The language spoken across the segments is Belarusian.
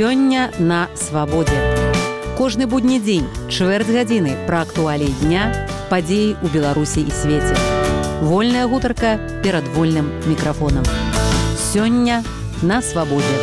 Сёння на свабодзе. Кожны будні дзень, чвэрць гадзіны пра актуаліі дня, падзеі ў Беларусі і свеце. Вольная гутарка перад вольным мікрафонам. Сёння на свабодзе.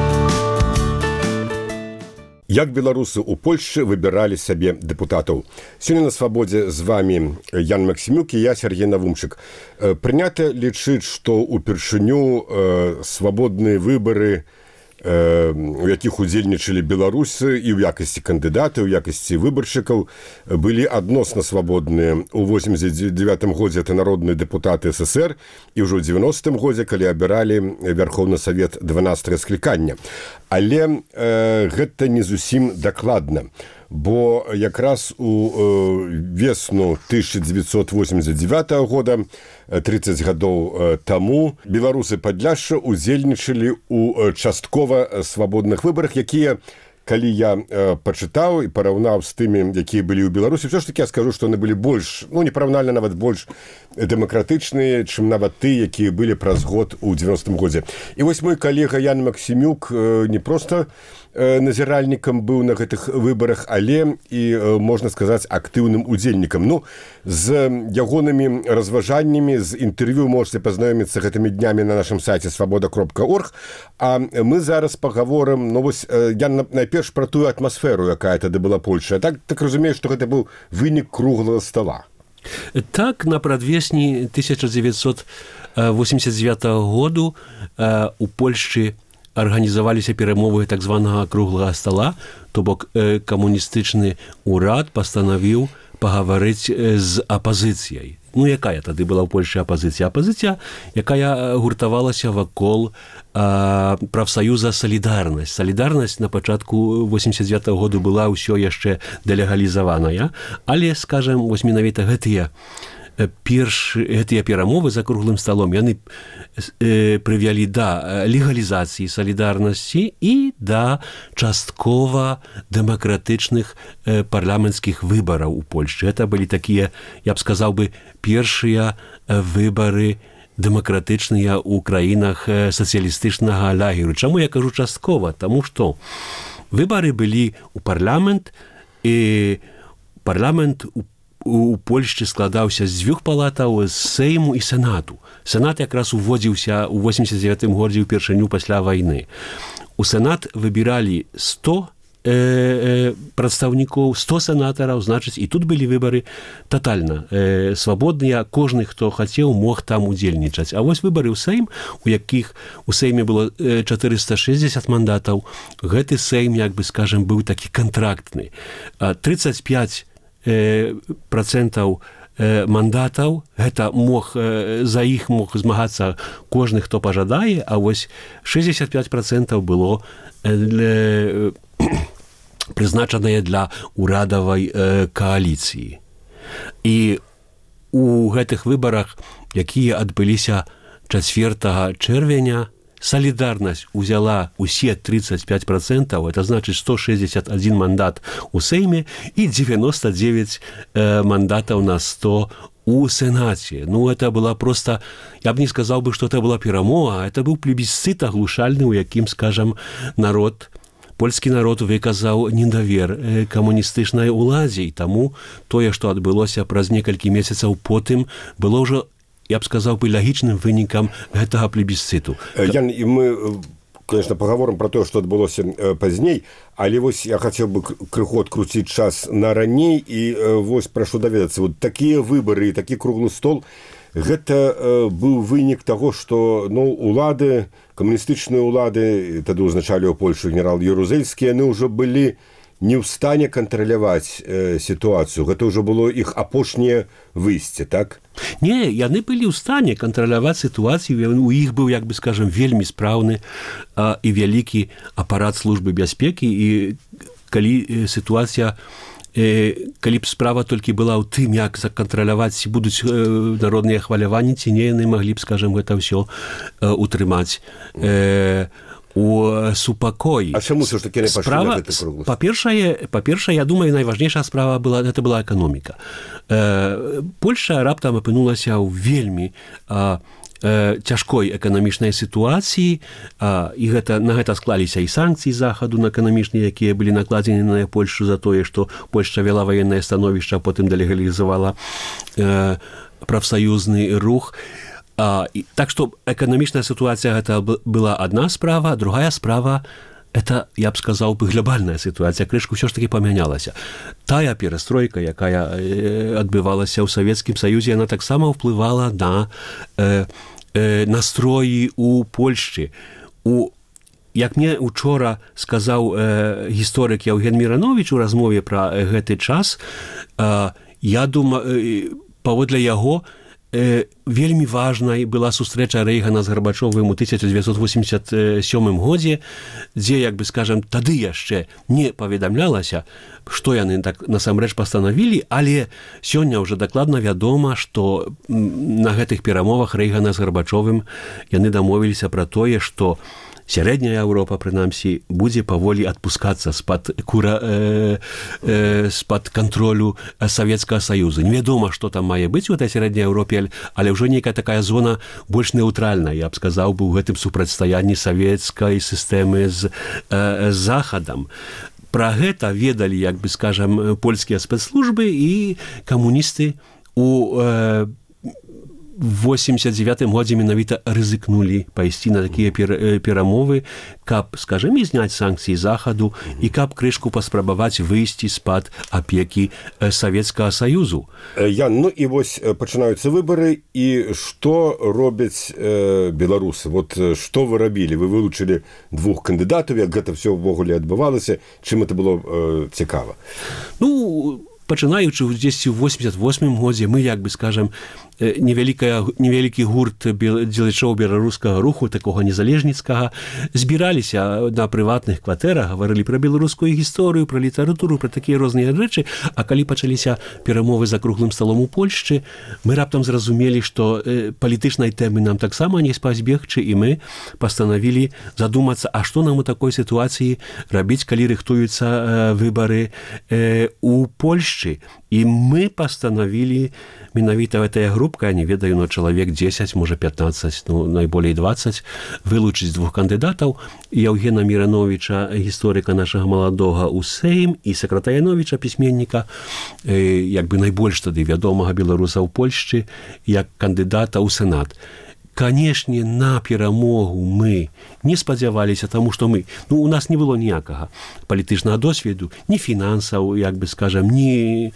Як беларусы ў Польшчы выбіралі сабе дэпутатаў. Сёння на свабодзе з вамі Ян Максімюк і я, Сергей Навумчык. Прынята лічыць, што ўпершыню свабодныя выбары, у якіх удзельнічалі беларусы і ў якасці кандыдаты, ў якасці выбаршчыкаў, былі адносна свабодныя. У 89 годзе это народныя дэпутаты СССР і ўжо ў 90-м годзе, калі абіралі Вярхоўны Савет 12 склікання. Але гэта не зусім дакладна, бо якраз у весну 1989 года, 30 гадоў таму, беларусы Падляшша удзельнічалі ў часткова свабодных выбарах, якія, калі я пачытаў і параўнаў з тымі, якія былі ў Беларусі, все ж таки я скажу, што яны былі больш, непараўнальна нават больш дэмакратычныя, чым нават ты, якія былі праз год у 90-м годзе. І вось мой калега Ян Максімюк не проста назіральнікам быў на гэтых выбарах, але і, можна сказаць, актыўным удзельнікам. З ягонымі разважаннямі, з інтэрв'ю можете пазнаёміцца гэтымі днямі на нашым сайце свабода.орг. А мы зараз пагаворым, я найперш пра тую атмасферу, якая тады была Польша. Так разумею, што гэта быў вынік круглага стола. Так, на прадвесні 1989 году у Польшчы арганізаваліся перамовы так званага круглага стола, то бок камуністычны ўрад пастанавіў пагаварыць з апазіцыяй. Якая тады была ў Польшчы апазіцыя? Апазіцыя, якая гуртавалася вакол прафсаюза «Салідарнасць». «Салідарнасць» на пачатку 89 году была ўсё яшчэ дэлегалізаваная, але, скажем, менавіта гэтыя перамовы за круглым сталом, яны прывялі да легалізацыі салідарнасці і да часткова дэмакратычных парламенцкіх выбараў у Польшчы. Это былі такія, я б сказаў бы, першыя выбары дэмакратычныя ў краінах сацыялістычнага лагеру. Чаму я кажу часткова? Таму што выбары былі ў парламент, і парламент у Польшчы складаўся з дзвюх палатаў, з Сейму і Сенату. Сенат якраз уводзіўся ў 89 годзе ўпершыню пасля вайны. У Сенат выбіралі 100 прадстаўнікоў, 100 сенатараў, значыць, і тут былі выбары татальна свабодныя, кожны, хто хацеў, мог там удзельнічаць. А вось выбары ў Сейм, у якіх у Сейме было 460 мандатаў, гэты Сейм, як бы скажем, быў такі кантрактны. 35% мандатаў, гэта за іх мог змагацца кожны, хто пажадае, а вось 65% было прызначаныя для урадавай кааліцыі. І у гэтых выбарах, якія адбыліся 4 чэрвеня, Салідарнасць узяла усе 35%, это значит 161 мандат у Сейме і 99 мандатаў на 100 у Сенаце. Это была просто, я б не сказал бы, что это была перамога, это быў плебісцыт аглушальны, у якім, скажем, польскі народ выказаў недавер камуністычнай уладзе, і таму тое, што адбылося праз некалькі месяцаў потым, было ўжо, я б сказаў бы, лагічным вынікам гэтага плебісцыту. Ян, і мы, конечно, пагаворым пра тое, што адбылося пазней, але вось я хацеў бы крыху адкруціць час на раней, і вось прашу даведацца, такія выбары і такі круглы стол, гэта быў вынік таго, што улады, камуністычныя ўлады, тады ўзначалі ў Польшу генерал Ярузельскі, яны ўжо былі не ў стане кантраляваць сітуацыю. Гэта ўжо было іх апошняе выйсце, так? Не, яны былі ў стане кантраляваць сітуацыю. У іх быў, як бы скажем, вельмі спраўны і вялікі апарат службы бяспекі. І калі сітуацыя, калі б справа толькі была ў тым, як закантраляваць, ці будуць народныя хваляванні, ці не, яны маглі б, скажем, гэта ўсё утрымаць у супакоі. А чаму ж такі не пашлі на гэты круглы? Па-першае, я думаю, найважнейшая справа была эканоміка. Польшча раптам апынулася ў вельмі цяжкой эканамічнай сітуацыі, і на гэта склаліся і санкцыі захаду на эканамічныя, якія былі накладзены на Польшчу за тое, што Польшча вяла ваеннае становішча, а потым дэлегалізавала прафсаюзны рух. Так што эканамічная сітуацыя гэта была адна справа, а другая справа это, я б сказаў бы, глобальная сітуацыя, крышку ўсё ж таки памянялася. Тая перастройка, якая адбывалася ў Савецкім Саюзе, яна таксама ўплывала на настроі ў Польшчы. Як мне учора сказаў гісторык Яўген Мірановіч у размове пра гэты час, я думаю, паводле яго, вельмі важнай была сустрэча Рэйгана з Гарбачовым у 1987 годзе, дзе, як бы скажам, тады яшчэ не паведамлялася, што яны так насамрэч пастанавілі, але сёння ўжо дакладна вядома, што на гэтых перамовах Рэйгана з Гарбачовым яны дамовіліся пра тое, што сярэдняя Еўропа, прынамсі, будзе паволі адпускацца з-пад кантролю Савецкага Саюза. Невядома, што там мае быць у этой сярэдняй Еўропе, але ўжо нейкая такая зона больш неўтральная, я б сказаў бы, у гэтым супрацьстаянні савецкай сістэмы з Захадам. Пра гэта ведалі, як бы скажам, польскія спецслужбы і камуністы у 89 годзе менавіта рызыкнулі пайсці на такія перамовы, каб, скажем, і зняць санкцыі захаду і каб крышку паспрабаваць выйсці з-пад апекі Савецкага Саюзу. Ян, ну і вось пачынаюцца выбары, і што робяць беларусы? Вот што вы рабілі? Вы вылучылі двух кандыдатаў, як гэта ўсё ўвогуле адбывалася, чым это было цікава? Ну, пачынаючы дзесьці ў 88 годзе мы, як бы скажам, невялікі гурт дзелячоў беларускага руху, такога незалежніцкага, збіраліся на прыватных кватэрах, гаварылі пра беларускую гісторыю, пра літаратуру, пра такія розныя рэчы, а калі пачаліся перамовы за круглым сталом у Польшчы, мы раптам зразумелі, што палітычнай тэмы нам таксама не спазбегчы, і мы пастанавілі задумацца, а што нам у такой сітуацыі рабіць, калі рыхтуюцца выбары у Польшчы. І мы пастанавілі, менавіта гэтая групка, я не ведаю, но чалавек 10, можа 15, ну, найболей 20, вылучыць двух кандыдатаў, Яўгена Мірановіча, гісторыка нашага маладога ў Сейм, і Сакратаяновіча, пісьменніка, як бы найбольш тады вядомага беларуса ў Польшчы, як кандыдата ў Сенат. Канешне, на перамогу мы не спадзяваліся, таму што у нас не было ніякага палітычнага досведу, ні фінансаў, як бы скажам, ні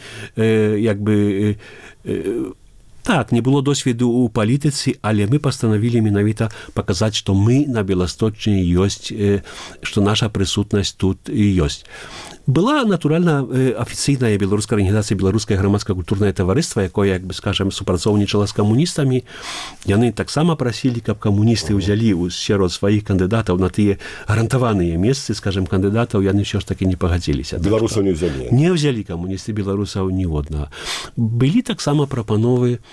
так, не было досведу ў палітыцы, але мы пастанавілі менавіта паказаць, што мы на Беласточчыне ёсць, што наша прысутнасць тут ёсць. Была, натуральна, афіцыйная беларуская арганізацыя Беларускае грамадска-культурнае таварыства, якое, як бы скажам, супрацоўнічала з камуністамі. Яны таксама прасілі, каб камуністы ўзялі сярод сваіх кандыдатаў на тыя гарантаваныя месцы, скажам, кандыдатаў, яны ўсё ж такі не пагадзіліся. Беларусаў не ўзялі? Не ўзялі камуністы беларусаў ніводнага. Былі таксама прапановы,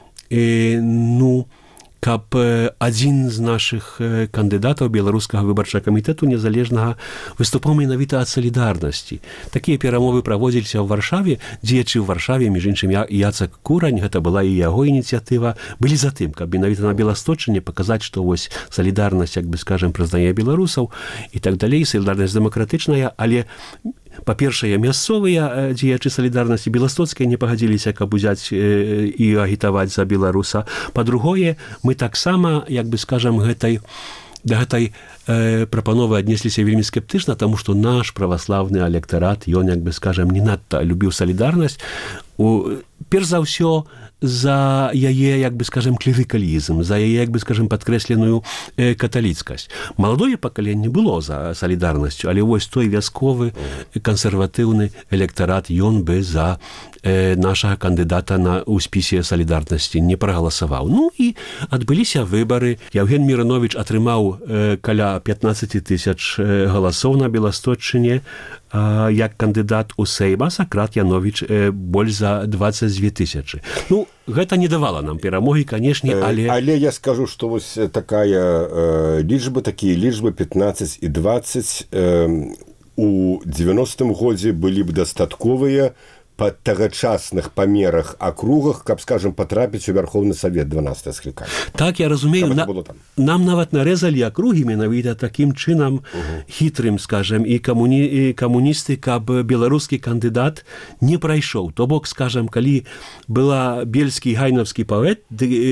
каб адзін з нашых кандыдатаў беларускага выбарчага камітэту незалежнага выступаў менавіта ад салідарнасці. Такія перамовы праводзіліся ў Варшаве, дзеячы ў Варшаве, між іншым Яцак Курань, гэта была і яго ініцыятыва, былі за тым, каб менавіта на Беласточчыне паказаць, што вось салідарнасць, як бы скажам, прызнае беларусаў і так далей, салідарнасць дэмакратычная, але па-першае, мясцовыя дзеячы салідарнасці беластоцкай не пагадзіліся, каб узяць і агітаваць за беларуса. Па-другое, мы таксама, як бы скажам, да гэтай прапановы аднесліся вельмі скептычна, таму што наш праваслаўны электарат, ён, як бы скажам, не надта любіў салідарнасць. Перш за ўсё, за яе, як бы скажам, клерыкалізм, за яе, як бы скажам, падкрэсленую каталіцкасць. Маладое пакаленне было за салідарнасцю, але вось той вясковы кансерватыўны электарат, ён бы за нашага кандыдата ў спісе салідарнасці не прагаласаваў. Ну і адбыліся выбары. Яўген Мірановіч атрымаў каля 15 000 галасоў на Беласточчыне як кандыдат у Сейм, а Сакрат Яновіч больш за 22 000. Ну, гэта не давала нам перамогі, канешне, але... Але я скажу, што вось такая лічба, такія лічбы 15 і 20 у 90-м годзе былі б дастатковыя па тагачасных памерах акругах, каб, скажем, патрапіць у Вярхоўны Савет 12 склікання. Так, я разумею. Нам нават нарэзалі акругі менавіта такім чынам хітрым, скажем, і камуністы, каб беларускі кандыдат не прайшоў. То бок, скажем, калі была бельскі гайнаўскі павет,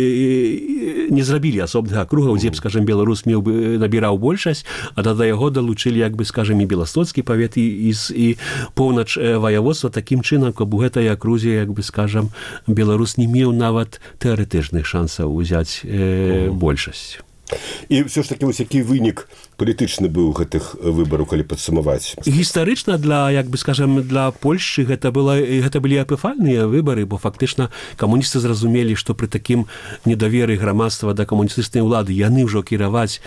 не зрабілі асобных акругаў, дзе б, скажем, беларус набіраў большасць, а да яго далучылі, як бы, скажем, і беластоцкі павет, і поўнач ваяводства такім чынам, каб у гэтай акрузе, як бы, скажем, беларус не меў нават тэарэтычных шансаў узяць большасць. І все ж таки, ось які вынік палітычны быў гэтых выбараў, калі падсумаваць? Гістарычна для, як бы, скажем, для Польшчы гэта былі апыфальныя выбары, бо фактычна камуністы зразумелі, што пры такім недаверы грамадства да камуністычнай улады яны ўжо кіраваць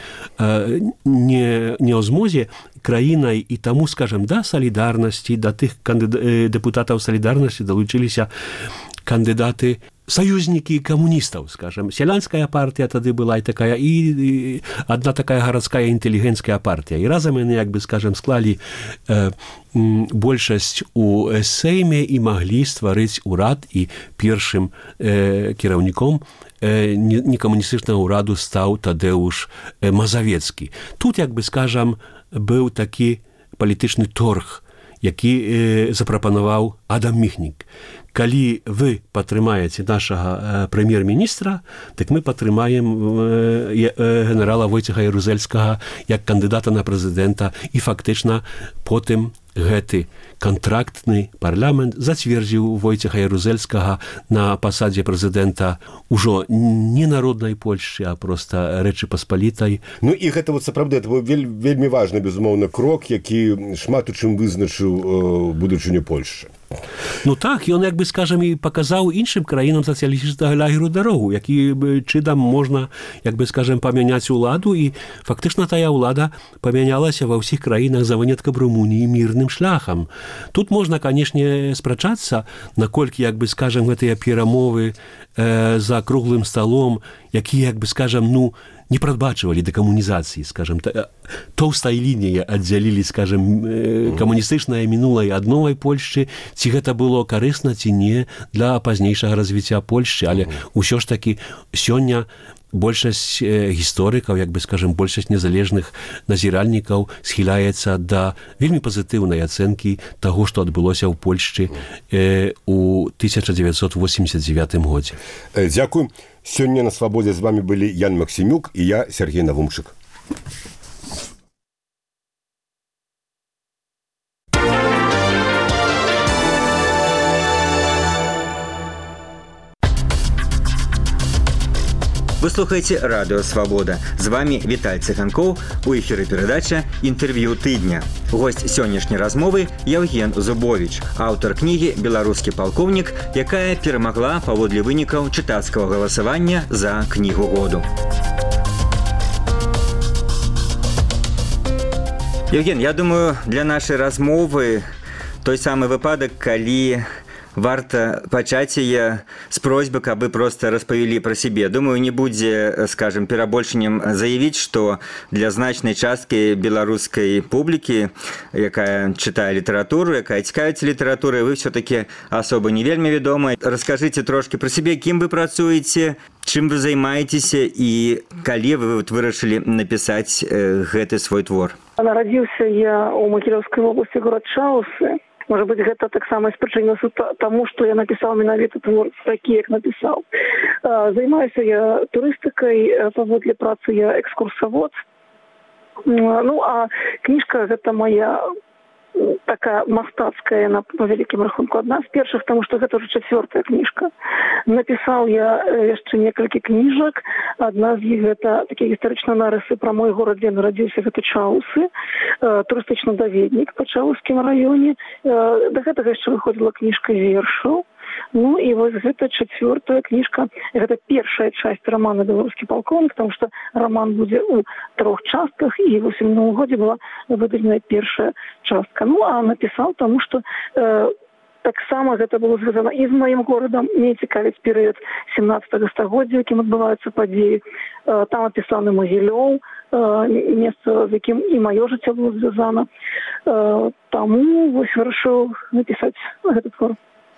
не ў змозе краінай, і таму, скажем, да салідарнасці, да тых дэпутатаў салідарнасці далучыліся кандыдаты саюзнікі камуністаў, скажем. Сялянская партія тады была і такая, і адна такая гарадская інтэлігенцкая партія. І разам яны, як бы, скажем, склалі большасць у Сейме і маглі стварыць урад, і першым кіраўніком некамуністычнага ўраду стаў Тадэуш Мазавецкі. Тут, як бы, скажем, быў такі палітычны торг, які запрапанаваў Адам Міхнік. Калі вы падтрымаеце нашага прэм'ер-міністра, так мы падтрымаем генерала Войцеха Ярузельскага як кандыдата на прэзідэнта, і фактычна потым гэты кантрактны парламент зацвердзіў Войцеха Ярузельскага на пасадзе прэзідэнта ўжо не народнай Польшчы, а проста Рэчы Паспалітай. Ну і гэта вот сапраўды это быў вельмі важны, безумоўна, крок, які шмат у чым вызначыў будучыню Польшчы. Ну так, ён, як бы, скажем, і паказаў іншым краінам сацыялістычнага лагеру дарогу, які чынам можна, як бы, скажем, памяняць уладу, і фактычна тая ўлада памянялася ва ўсіх краінах за выняткам Румуніі мірным шляхам. Тут можна, канешне, спрачацца, наколькі, як бы, скажем, гэтыя перамовы за круглым сталом, якія, як бы, скажем, не прадбачвалі дэкамунізацыі, скажем, тоўстая лінія аддзялілі, скажем, камуністычнае мінулае ад новай Польшчы, ці гэта было карысна, ці не для пазнейшага развіцця Польшчы, але ўсё ж такі сёння большасць гісторыкаў, як бы, скажем, большасць незалежных назіральнікаў схіляецца да вельмі пазітыўнай ацэнкі таго, што адбылося ў Польшчы у 1989 годзе. Дзякуй. Сёння на Свабодзе з вами былі Ян Максімюк і я, Сергей Навумчык. Вы слухаеце Радыё Свабода. З вами Віталь Цыганкоў. У эфіры перадача «Інтэрв'ю тыдня». Госць сённяшняй размовы Яўген Зубовіч, аўтар кнігі «Беларускі палкоўнік», якая перамагла паводле вынікаў чытацкага галасавання за кнігу году. Яўген, я думаю, для нашай размовы той самы выпадак, калі варта пачаць яе з просьбы, каб вы проста распавялі пра сябе. Думаю, не будзе, скажем, перабольшаннем заявіць, што для значнай часткі беларускай публікі, якая чытае літаратуру, якая цікавіцца літаратурай, вы ўсё-такі асоба не вельмі вядомая. Раскажыце трошкі пра сябе, кім вы працуеце, чым вы займаецеся і калі вы вырашылі напісаць гэты свой твор. Нарадзіўся я ў Магілёўскай вобласці, горад Чаусы. Может быть, гэта таксама спрычынілася таму, што я напісаў менавіта твор такі, як напісаў. Займаюся я турыстыкай, паводле працы я экскурсавод. Ну, а кніжка гэта моя такая мастацкая, на вялікім рахунку, адна з першых, таму што гэта ўжо 4-я кніжка. Напісаў я яшчэ некалькі кніжак. Адна з іх гэта такія гістарычныя нарысы пра мой горад, дзе нарадзіўся, гэта Чаусы, турыстычны даведнік па Чаускім раёне. Да гэтага яшчэ выходзіла кніжка вершаў. Ну і вось гэта 4-я кніжка, гэта першая часть романа «Беларускі палкоўнік», потому што роман будзе ў 3 частках, і в 2008 годзе была выдадзена першая частка. Ну, а напісаў, таму што таксама гэта было звязана і з маім горадам. Мне цікавіць перыяд 17 стагоддзя, якім адбываюцца падзеі. Там апісаны Магілёў, месца, з якім і маё жыццё было звязана. Таму вось вырашыў напісаць гэты твор.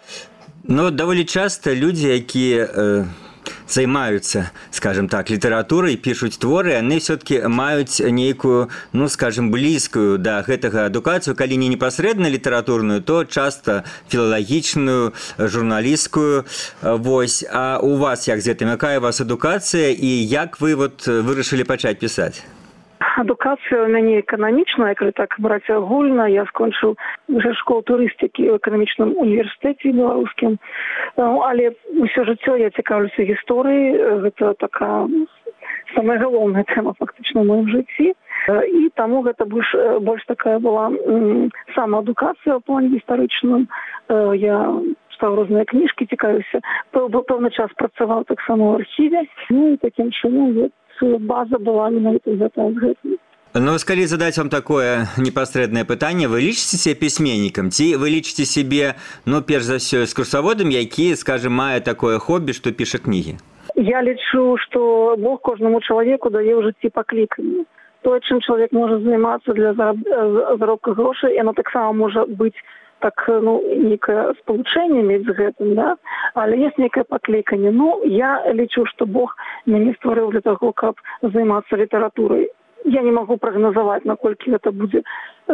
Ну, даволі часта людзі, якія займаюцца, скажем так, літаратурай, пішуць творы, яны все-таки маюць нейкую, ну, скажем, блізкую да гэтага адукацыю, калі не непасрэдна літаратурную, то часта філалагічную, журналісцкую. Вось. А у вас як з гэтым? Якая у вас адукацыя і як вы вот вырашылі пачаць пісаць? Адукацыя ў мяне эканамічная, калі так браць агульна. Я скончыў школу турыстыкі ў эканамічным універсітэце беларускім. Але ўсё жыццё я цікаўлюся гісторыяй. Гэта такая самая галоўная тэма фактычна ў маім жыцці. І таму гэта больш такая была самаадукацыя ў плане гістарычным. Я чытаў розныя кніжкі, цікавіўся. Пэўны час працаваў таксама ў архіве. Ну і такім чынам база была менавіта з гэтым. Ну, калі задаць вам такое непасрэднае пытанне, вы лічыце себе пісьменнікам? Ці вы лічыце себе, ну, перш за ўсё, экскурсаводам, які, скажем, мае такое хобі, што піша кнігі? Я лічу, што Бог кожнаму чалавеку дае ў жыцці пакліканне. Тое, чым чалавек можа займацца для заробка грошай, яно таксама можа быць так, ну, некае спалучэнне мець з гэтым, да? Але ёсць некае пакліканне. Ну, я лічу, што Бог мяне стварыў для таго, каб займацца літаратурай. Я не магу прагназаваць, наколькі гэта будзе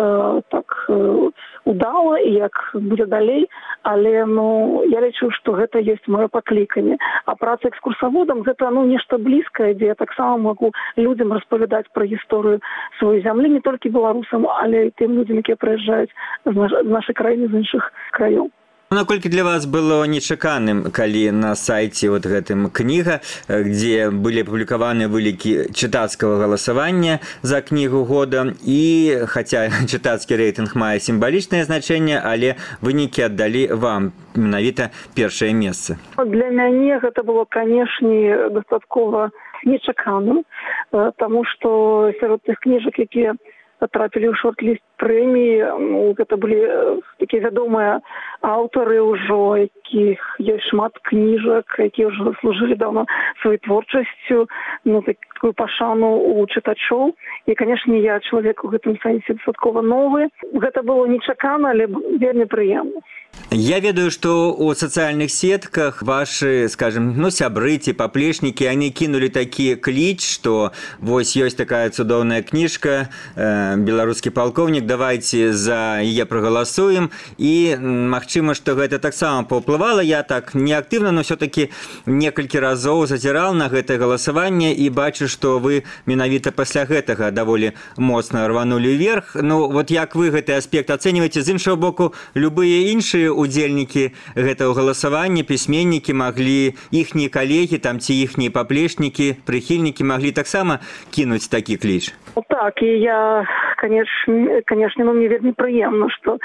удала і як будзе далей, але ну, я лічу, што гэта ёсць маё пакліканне. А праца экскурсаводам гэта ну, нешта блізкае, дзе я таксама магу людзям распавядаць пра гісторыю сваёй зямлі, не толькі беларусам, але і тым людзям, якія прыязджаюць з нашай краіны, з іншых краёў. Наколькі для вас было нечаканым, калі на сайце вот гэтым кніга, дзе былі апублікаваны вылікі чытацкага галасавання за кнігу года, і хаця чытацкі рэйтынг мае сімвалічнае значэнне, але вынікі аддалі вам менавіта першае месца. Для мяне гэта было, канешне, дастаткова нечаканым, таму што сярод тых кніжак, якія трапілі ў шорт-ліст прэміі, ну, гэта былі такія вядомыя аўтары ўжо, якіх ёсць шмат кніжак, якія ўжо заслужылі даўно сваёй творчасцю, ну, такую пашану у чытачоў. І, канешне, я чалавек у гэтым сэнсе дастаткова новы. Гэта было нечакана, але вельмі прыемна. Я ведаю, што ў сацыяльных сетках вашы, скажем, ну, сябры ці паплечнікі, яны кінулі такі кліч, што вось ёсць такая цудоўная кніжка «Беларускі палкоўнік», давайце за яе прагаласуем. І магчыма, што гэта таксама паўплывала. Я так неактыўна, но ўсё-такі некалькі разоў зазіраў на гэтае галасаванне і бачу, што вы менавіта пасля гэтага даволі моцна рванулі ўверх. Ну, вот як вы гэты аспект ацэньваеце? З іншага боку, любыя іншыя удзельнікі гэтага галасавання, пісьменнікі маглі, іхнія калегі там ці іхнія паплечнікі, прыхільнікі маглі таксама кінуць такі кліч. Так, і я, конечно, ну, мне вельмі прыемна, што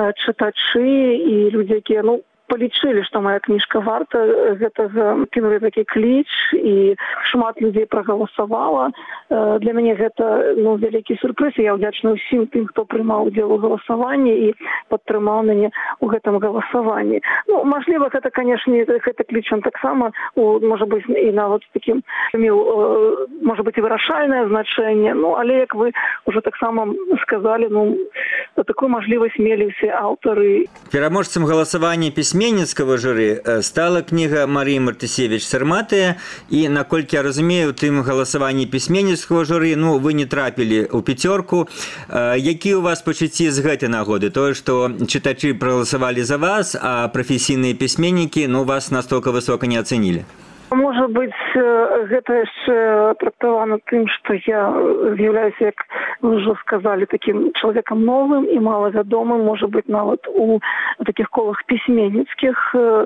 чытачы і людзі, якія, ну, полічылі, што моя кніжка варта гэтага, кінулі такі кліч, і шмат людзей прагаласавала. Для мяне гэта ну, вялікі сюрпрыз, і я ўдзячна ўсім тым, хто прымаў удзел у галасаванні і падтрымаў мяне ў гэтым галасаванні. Ну, мажліва, гэта, канешне, гэта кліч он таксама, можа быць, і нават такім меў, можа быць, і вырашальнае значэнне, ну, але, як вы ўжо таксама сказалі, ну, такую мажлівасць мелі ўсе аўтары. Пераможцам галасавання пісьменніцкага журы стала кніга Марыі Мартысевіч «Сарматыя», і, наколькі я разумею, у тым галасаванні пісьменніцкага журы, ну, вы не трапілі ў пяцёрку. Які у вас пачуцці з гэтай нагоды? Тое, што чытачы прагаласавалі за вас, а прафесійныя пісьменнікі, ну, вас настолькі высока не ацэнілі? Можа быць, гэта яшчэ трактавана тым, што я з'яўляюся, як вы ўжо сказалі, такім чалавекам новым і малавядомым, можа быць, нават у такіх колах пісьменніцкіх.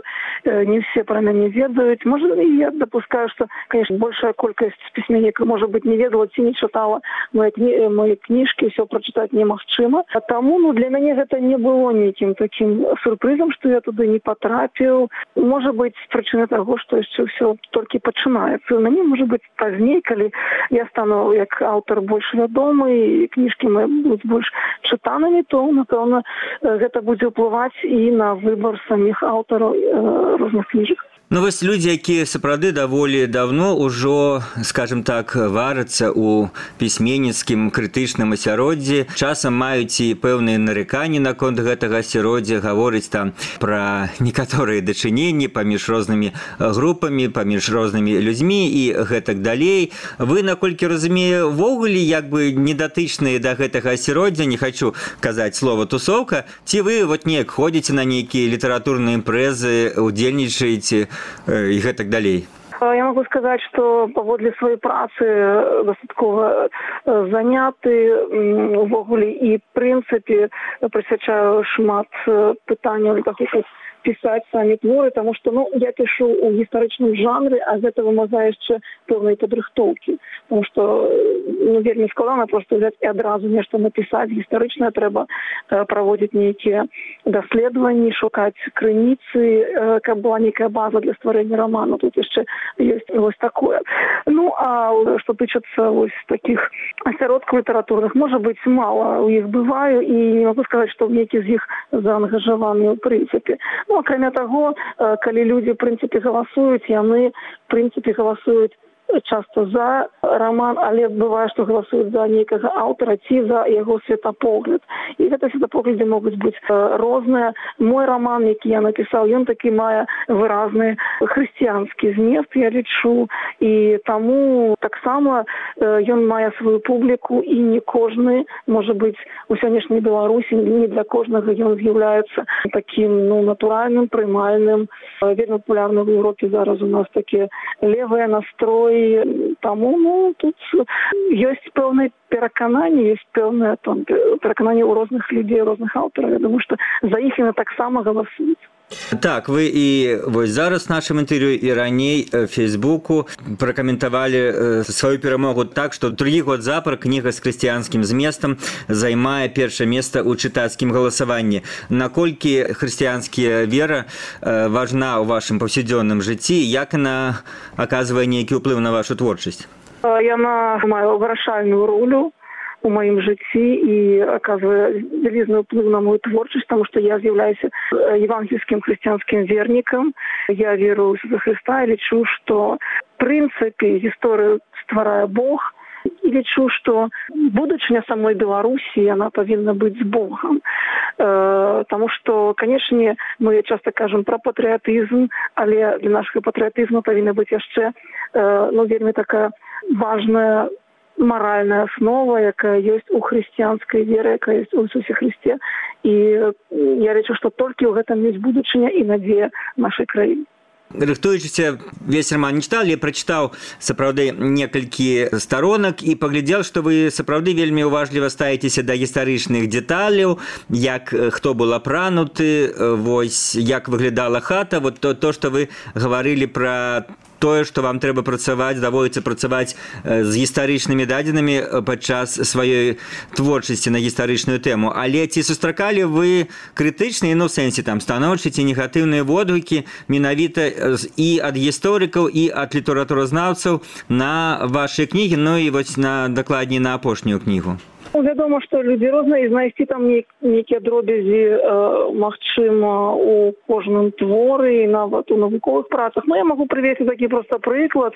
Не все пра мяне ведаюць. Можа, і я дапускаю, што, конечно, большая колькасць пісьменнікаў, можа быць, не ведала ці не чытала мае кніжкі, ўсё прачытаць немагчыма. А таму, ну, для мяне гэта не было нейкім такім сюрпрызам, што я туды не патрапіў. Можа быць, прычына таго, што яшчэ ўсё толькі пачынаецца. На мне, можа быць, пазней, калі я стану як аўтар больш вядомы і кніжкі мае будуць больш чытанымі, то, напэўна, гэта будзе ўплываць і на выбар саміх аўтараў розных кніжак. Ну вось людзі, якія сапраўды даволі давно ўжо, скажем так, варацца ў пісьменніцкім крытычным асяроддзі, часам маюць і пэўныя нареканні наконт гэтага асяроддзя, гаворыць там пра некаторыя дачыненні паміж рознымі групамі, паміж рознымі людзьмі і гэтак далей. Вы, наколькі разумею, ввогуле як бы недатычныя да гэтага асяроддзя, не хочу казаць слова тусовка, ці вы вот неяк ходзіце на нейкія літаратурныя імпрэзы, удзельнічаеце и гэтак далей? Я могу сказать, что паводле своей працы дастаткова заняты увогуле і в прынцыпе прысвячаю шмат пытанняў для таго, каб пісаць самі творы, таму што я пішу ў гістарычным жанры, а з этого маза яшчэ пэўнай падрыхтоўкі. Таму што вельмі складана проста взяць і адразу нешта напісаць гістарычнае, трэба праводзіць нейкія даследаванні, шукаць крыніцы, каб была нейкая база для стварэння раману. Тут яшчэ ёсць вось такое. А што тычыцца вось такіх асяродкаў літаратурных, можа быць, мала у іх бываю, і не могу сказаць, што нейкі з іх заангажаваны ў прынцыпе. Акрамя таго, калі людзі, в прынцыпе, галасуюць, яны, в прынцыпе, галасуюць часто за роман, але бывае, што галасуюць за нейкага аўтара ці за яго светапогляд. І гэта светапогляды могуць быць розныя. Мой роман, які я напісаў, ён такі мае выразны хрысціянскі змест, я лічу, і таму таксама ён мае сваю публіку, і не кожны, можа быць, у сённяшняй Беларусі, не для кожнага ён з'яўляецца такім натуральным, прымальным. Вельмі папулярны в Европе зараз у нас такія левыя настроі. Таму тут ёсць пэўныя перакананні, ёсць пэўныя перакананні ў розных людзей, розных аўтараў. Я думаю, што за іх яны таксама галасуюць. Так, вы і вось зараз нашым інтэрв'ю і раней в Фейсбуку пракаментавалі сваю перамогу так, што другі год запар кніга з хрысціянскім зместам займае першае месца ў чытацкім галасаванні. Наколькі хрысціянская вера важна ў вашым паўсядзённым жыцці, як яна аказвае нейкі ўплыў на вашу творчасць? Яна мае вырашальную ролю у маім жыцці і аказвае вялізны ўплыў на мою творчасць, таму што я з'яўляюся евангельскім хрысціянскім вернікам. Я веру ў Ісуса Хрыста і лічу, што в прынцыпе гісторыю стварае Бог, і лічу, што будучыня самой Беларусі, яна павінна быць з Богам. Таму што, канешне, мы часта кажам пра патрыятызм, але для нашага патрыятызму павінна быць яшчэ вельмі такая важная маральная основа, якая ёсць у хрысціянскай веры, якая ёсць у Ісусе Хрысце. І я лічу, што толькі ў гэтым ёсць будучыня і надзея нашай краіны. Рыхтуючыся, весь роман не чытаў, але прачытаў сапраўды некалькі старонак і паглядзеў, што вы сапраўды вельмі уважліва ставіцеся да гістарычных дэталяў, як хто быў апрануты, вось як выглядала хата, вот то, што вы гаварылі пра тое, што вам трэба працаваць, даводіцца працаваць з гістарычнымі дадзенымі падчас сваёй творчасці на гістарычную тэму. Але ці сустракалі вы крытычныя, в сэнсе там станоўчыя ці негатыўныя водгукі менавіта і ад гісторыкаў, і ад літаратуразнаўцаў на вашыя кнігі, і вось дакладней на апошнюю кнігу? Вядома, што людзі розныя, і знайсці там нейкія дробязі магчыма у кожным творы і нават у навуковых працах. Я магу прывесці такі проста прыклад.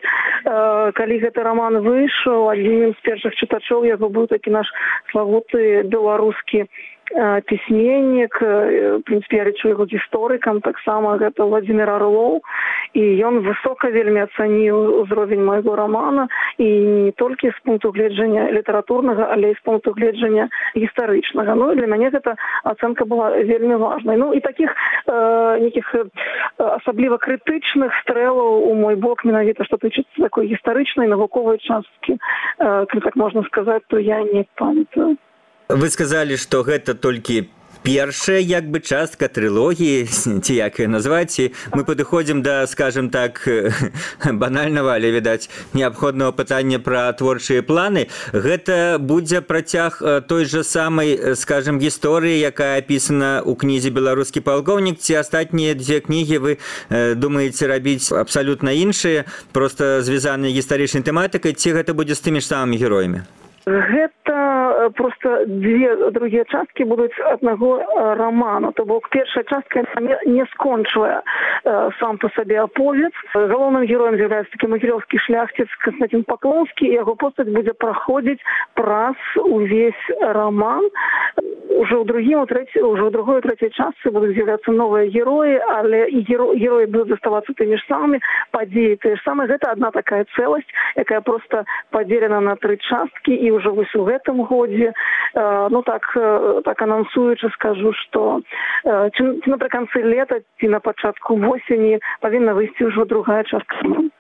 Калі гэты раман выйшаў, адзіным з першых чытачоў яго быў такі наш славуты беларускі пісьменнік, в прынцыпе, я лічу яго гісторыкам, таксама гэта Владзімір Арлоў, і ён высока вельмі ацаніў узровень майго рамана, і не толькі з пункту гледжання літаратурнага, але і з пункту гледжання гістарычнага. Для мяне гэта ацэнка была вельмі важнай. І такіх нейкіх асабліва крытычных стрэлаў у мой бок менавіта, што тычыцца такой гістарычнай навуковай часткі, калі так можна сказаць, то я не памятаю. Вы сказалі, што гэта толькі першая частка трылогіі, ці як яе назваць, і мы падыходзім да, скажем так, банальнага, але, відаць, неабходнага пытання пра творчыя планы. Гэта будзе працяг той жа самай, скажем, гісторыі, якая апісана ў кнізе «Беларускі палкоўнік», ці астатнія дзве кнігі вы думаеце рабіць абсалютна іншыя, проста звязаныя гістарычнай тэматыкай, ці гэта будзе з тымі ж самымі героямі? Гэта просто две другие частки будут одного романа. То бок первая частка не скончивая сам по себе оповед. Головным героем является таки могилевский шляхтец Константин Поклонский, и его постать будет проходить праз увесь роман. Уже у другой, третьей части будут з'являться новые герои, але и герои будут оставаться теми же самыми, подеи те же самые. Это одна такая целость, якая просто поделена на 3 частки, и уже в этом году, так анонсуючи, скажу, что наприкінці лета, на початку осені повинна вийти уже другая частка.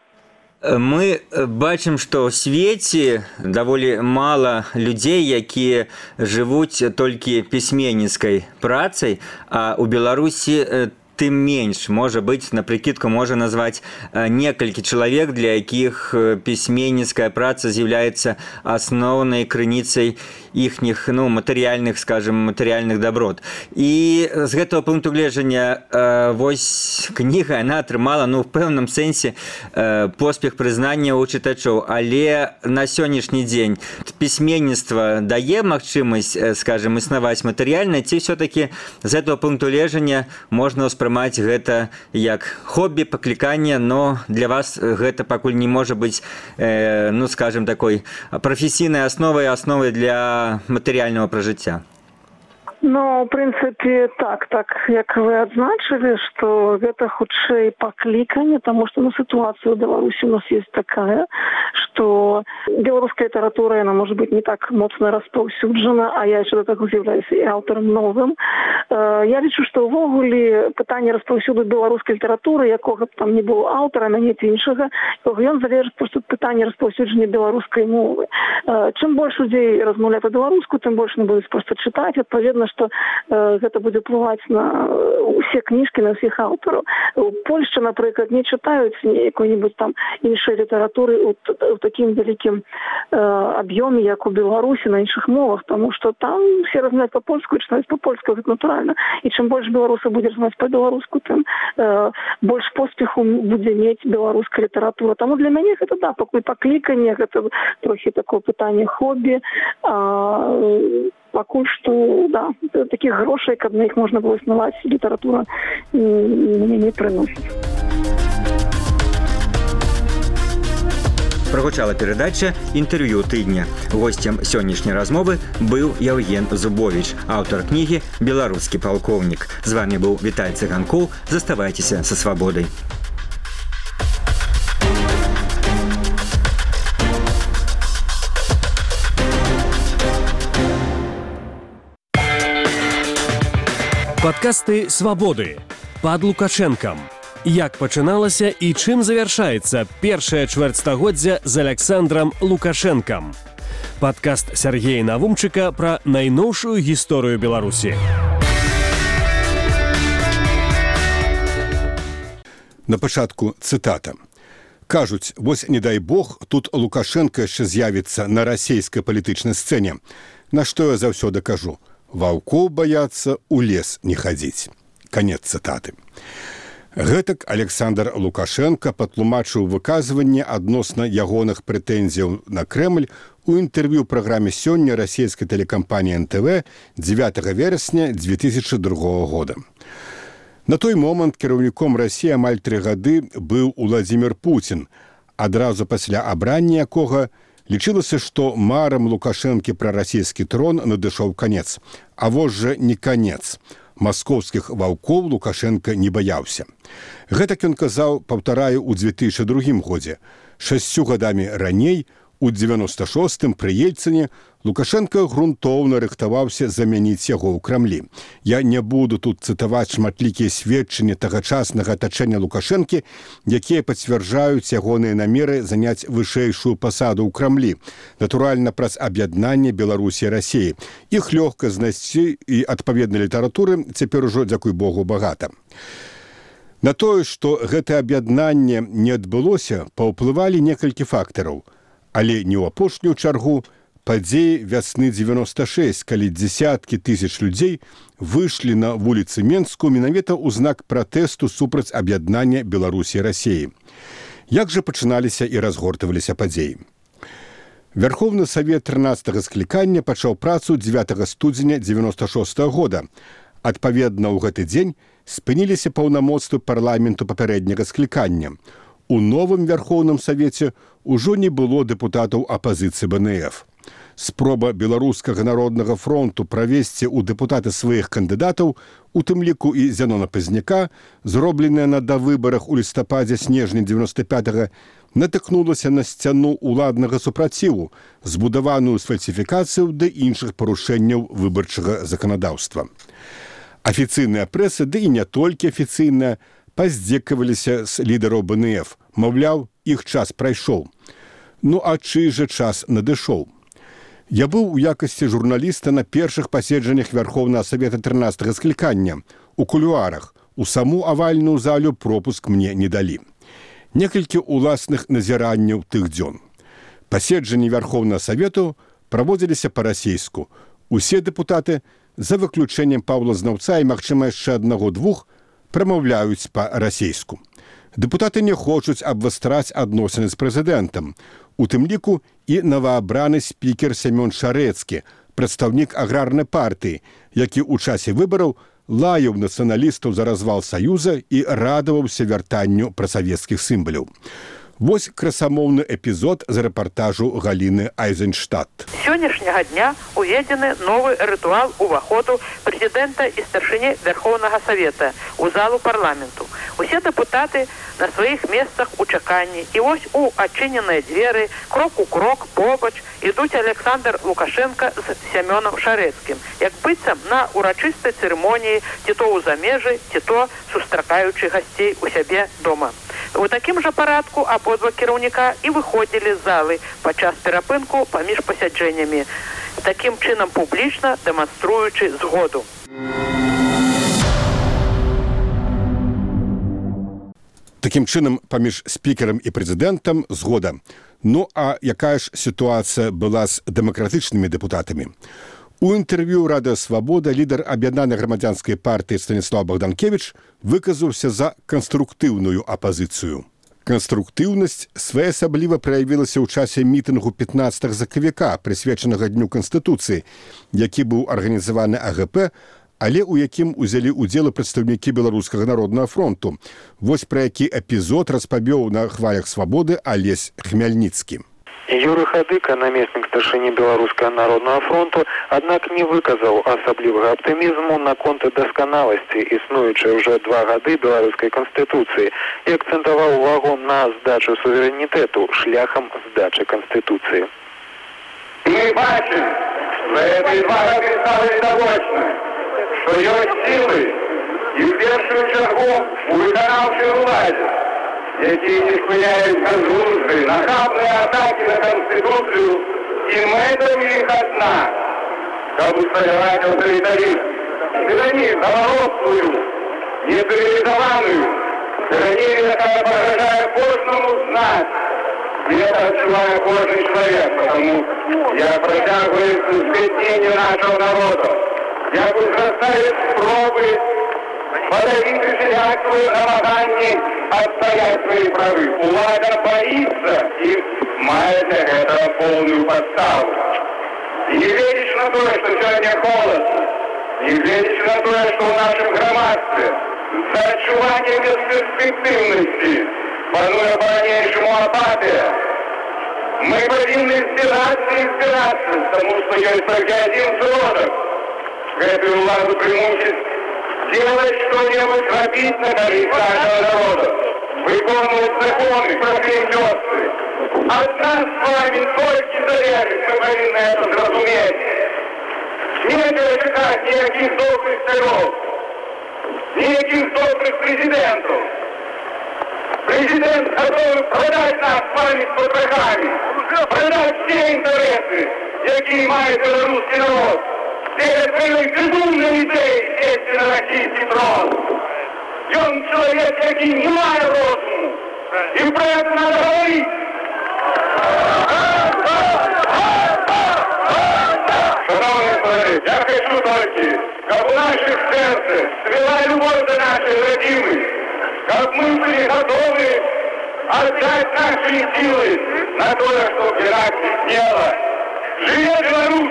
Мы бачым, што ў свеце даволі мала людзей, якія жывуць толькі пісьменніцкай працай, а ў Беларусі тым менш. Можа быць, на прыкідку можа назваць некалькі чалавек, для якіх пісьменніцкая праца з'яўляецца асноўнай крыніцай іхніх, матэрыяльных, матэрыяльных даброт. І з гэтага пункту гледжання вось кніга, яна атрымала, в пэўным сэнсе поспех прызнання ў чытачоў, але на сённяшні дзень пісьменніцтва дае магчымасць, існаваць матэрыяльна, ці ўсё-такі з гэтага пункту гледжання можна ўспрымаць гэта як хобі, пакліканне, но для вас гэта пакуль не можа быць, такой прафесійнай асновай для матэрыяльнага пражыцця? В принципе, так, як вы адзначылі, что гэта хутчэй пакліканне, потому что ситуация в Беларуси у нас есть такая, что беларуская литература, она может быть не так моцна распаўсюджана, а я еще до таго з'яўляюся і аўтарам новым. Я лічу, что ўвогуле пытанне распаўсюду беларускай літаратуры, якога б там не было аўтара, мяне ці іншага, ён залежыць просто ад пытання распаўсюджання беларускай мовы. Чым больш людзей размаўляе па-беларуску, тым больш не будуць просто чытаць, адпаведна, что гэта будзе ўплываць на ўсе кніжкі, на ўсіх аўтараў. У Польшчы, напрыклад, не чытаюць якой-нибудь там іншай літаратуры ў такім вялікім аб'ёме, як у Беларусі, на іншых мовах, тому что там все размаўляюць па-польску і чытаюць па-польску, гэта натуральна. І чым больш беларусаў будзе размаўляць па-беларуску, тым больш поспеху будзе мець беларуская літаратура. Таму для мяне гэта, пакуль пакліканне, гэта трохі такое пытанне хобі, пакуль што, такіх грошай, каб на іх можна было існаваць, літаратура мне не прыносіць. Прагучала перадача «Інтэрв'ю тыдня». Госцем сённяшняй размовы быў Яўген Зубовіч, аўтар кнігі «Беларускі палкоўнік». З вамі быў Віталь Цыганкоў. Заставайцеся са свабодай. Падкасты «Свабоды» пад Лукашэнкам. Як пачыналася і чым завяршаецца першае чвэрцьстагоддзя з Аляксандрам Лукашэнкам. Падкаст Сяргея Навумчыка пра найноўшую гісторыю Беларусі. На пачатку цытата. Кажуць, вось не дай Бог, тут Лукашенко яшчэ з'явіцца на расійскай палітычнай сцэне. На што я заўсёды кажу? Ваўкоў баяцца, у лес не хадзіць. Канец цытаты. Гэтак Александр Лукашенко патлумачыў выказванне адносна ягоных прэтэнзіяў на Крэмль у інтэрв'ю праграме «Сёння» расійскай тэлекампаніі НТВ 9 верасня 2002 года. На той момант кіраўніком Расіі амаль 3 гады быў Уладзімір Пуцін, адразу пасля абрання якога лічылася, што марам Лукашэнкі пра расійскі трон надышоў канец. А вось жа не канец. Маскоўскіх ваўкоў Лукашенко не баяўся. Гэтак ён казаў, паўтараю, у 2002 годзе. 6 гадамі раней, у 96-м пры Ельцыне, Лукашенко грунтоўна рыхтаваўся замяніць яго ў Крамлі. Я не буду тут цытаваць шматлікія сведчанні тагачаснага атачэння Лукашэнкі, якія пацвярджаюць ягоныя намеры заняць вышэйшую пасаду ў Крамлі, натуральна праз аб'яднанне Беларусі і Расіі. Іх лёгка знайсці і адпаведнай літаратуры цяпер ужо, дзякуй Богу, багата. На тое, што гэтае аб'яднанне не адбылося, паўплывалі некалькі фактараў, але не ў апошнюю чаргу падзеі вясны 96, калі дзесяткі тысяч людзей выйшлі на вуліцы Менску менавіта ў знак пратэсту супраць аб'яднання Беларусі і Расіі. Як жа пачыналіся і разгортваліся падзеі? Верховны Савет 13-го склікання пачаў працу 9 студзеня 96 года. Адпаведна, ў гэты дзень спыніліся паўнамоцтвы парламенту папярэдняга склікання. У новым Верховным Савеце ўжо не было дэпутатаў апазіцыі БНФ. Спроба Беларускага народнага фронту правесці ў дэпутаты сваіх кандыдатаў, у тым ліку і Зянона Пазняка, зробленая на давыбарах у лістападзе-снежні 95-го, натыкнулася на сцяну ўладнага супраціву, збудаваную з фальсіфікацыяў ды іншых парушэнняў выбарчага заканадаўства. Афіцыйная прэса, ды і не толькі афіцыйная, паздзекаваліся з лідараў БНФ. Маўляў, іх час прайшоў. Ну а чый жа час надышоў? Я быў у якасці журналіста на першых паседжаннях Верховнага Савета 13-го склікання. У кулуарах. У саму авальную залю пропуск мне не далі. Некалькі уласных назіранняў тых дзён. Паседжанні Верховнага Савету праводзіліся па-расейску. Усе дэпутаты, за выключэннем Паўла Знаўца і, магчыма, яшчэ аднаго-двух, прамаўляюць па-расейску. Дэпутаты не хочуць абвастраць адносіны з прэзідэнтам. У тым ліку і новаабраны спікер Сямён Шарэцкі, прадстаўнік аграрнай партыі, які ў часе выбараў лаяў нацыяналістаў за развал Саюза і радаваўся вяртанню прасавецкіх сімваляў. Вось красамоўны эпізод з рэпартажу Галіны Айзенштадт. Сённяшняга дня уведзены новы рытуал уваходу прэзідэнта і старшыні Верховнага Савета ў залу парламенту. Усе дэпутаты на сваіх месцах у чаканні. І вось у адчыненыя дзверы, крок у крок, побач, ідуць Александр Лукашенко з Сямёнам Шарэцкім, як быццам на урачыстай цырымоніі, ці то ў замежы, ці то сустракаючы гасцей у сябе дома. У такім жа парадку абодва кіраўніка і выходзілі з залы падчас перапынку паміж пасяджэннямі, такім чынам публічна дэманструючы згоду. Такім чынам, паміж спікерам і прэзідэнтам згода. Ну, а якая ж сітуацыя была з дэмакратычнымі дэпутатамі? У інтэрв'ю «Радыё Свабода» лідар аб'яднанай грамадзянскай партыі Станіслав Богданкевіч выказаўся за канструктыўную апазіцыю. Канструктыўнасць своеасабліва праявілася ў часе мітынгу 15 сакавіка, прысвечанага Дню Канстытуцыі, які быў арганізаваны АГП, але ў якім узялі ўдзел прадстаўнікі Беларускага народнага фронту. Вось пра які эпізод распавёў на хвалях свабоды Алесь Хмяльніцкі. Юрый Хадыка, намеснік старшыні Беларускага народнага фронту, аднак не выказаў асаблівага аптымізму наконт дасканаласці існуючай уже 2 гады беларускай канстытуцыі і акцэнтаваў увагу на здачу суверэнітэту шляхам здачы канстытуцыі. Мы бачым, за эти 2 гады стала відавочна, што ёсць сілы і ў першую чаргу у выканаўчай уладзе, якія не спыняюць безглуздыя, нахабныя атакі на Конституцию, и мэтам их одна, каб усталяваць аўтарытарызм. Тиранію голодную, нецивилизованную, тиранію, якая погрожает кожному з нас. И это отчувает каждый человек, потому я протягиваю к сбеднению нашего народа. Я возрастаю пробы подавить решительство намаганий отстоять свои правы. Влада боится и мает это полную подставу. И не веришь на то, что сегодня холодно, не веришь на то, что в нашем громадстве за отчувание бесперспективности пануя полнейшему апатия. Мы повинны избираться, потому что есть только один сродок. Эту владу примусит делать что-нибудь, робить на користь нашего народа, выполнять законы, проклятёсты. От нас с вами только зависит, мы повинны это разуметь. Не ожидать никаких добрых царев, никаких добрых президентов. Президент готов продать нас с вами с потрохами, продать все интересы, какие имеет белорусский народ. Перед своей безумной идеей сесть на российский трон. Он человек, який не має розуму. И про это надо говорить. Шановні колеги, я хочу только, как в наших сердцах свела любовь до нашей родины, как мы были готовы отдать наши силы на то, чтобы Ирак смело. Живе Беларусь!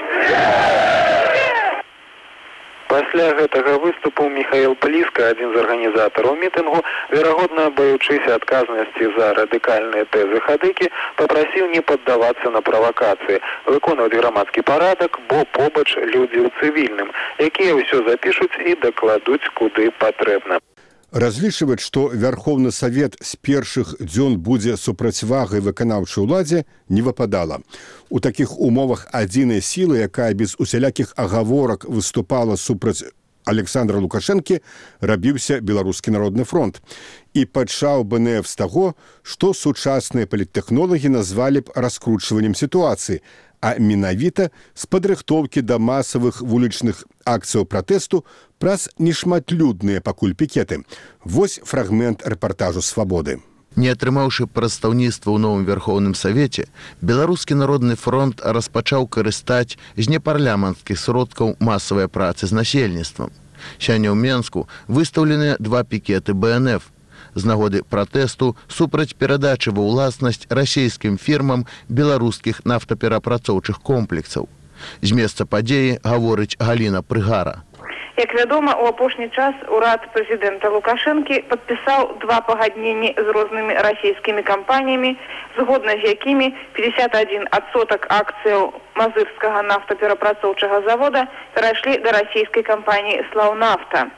Пасля гэтага выступу Михаил Пліска, адзін з арганізатараў мітынгу, верагодна баючыся адказнасці за радыкальныя тэзы хадыкі, папрасіў не паддавацца на правакацыі, выконваць грамадскі парадак, бо побач людзі ў цывільным, якія ўсё запішуць і дакладуць куды патрэбна. Разлічваць, што Вярхоўны Савет з першых дзён будзе супрацьвагай выканаўчай уладзе, не выпадала. У такіх умовах адзінай сілы, якая без усялякіх агаворак выступала супраць Александра Лукашэнкі, рабіўся Беларускі народны фронт. І пачаў БНФ з таго, што сучасныя паліттэхнолагі назвалі б раскручваннем сітуацыі, а менавіта з падрыхтоўкі да масавых вулічных акцыяў пратэсту праз нешматлюдныя пакуль пікеты. Вось фрагмент рэпартажу «Свабоды». Не атрымаўшы прадстаўніцтва ў новым Верхоўным Савеце, Беларускі народны фронт распачаў карыстаць з непарламенцкіх сродкаў масавай працы з насельніцтвам. Сёння ў Менску выстаўленыя 2 пікеты БНФ з нагоды пратэсту супраць перадачы ва ўласнасць расійскім фірмам беларускіх нафтаперапрацоўчых комплексаў. З месца падзеі гаворыць Галіна Прыгара. Як вядома, у апошні час урад прэзідэнта Лукашэнкі падпісаў 2 пагадненні з рознымі расійскімі кампаніямі, згодна з якімі 51% акцыяў Мазырскага нафтаперапрацоўчага завода перайшлі да расійскай кампаніі «Слаўнафта».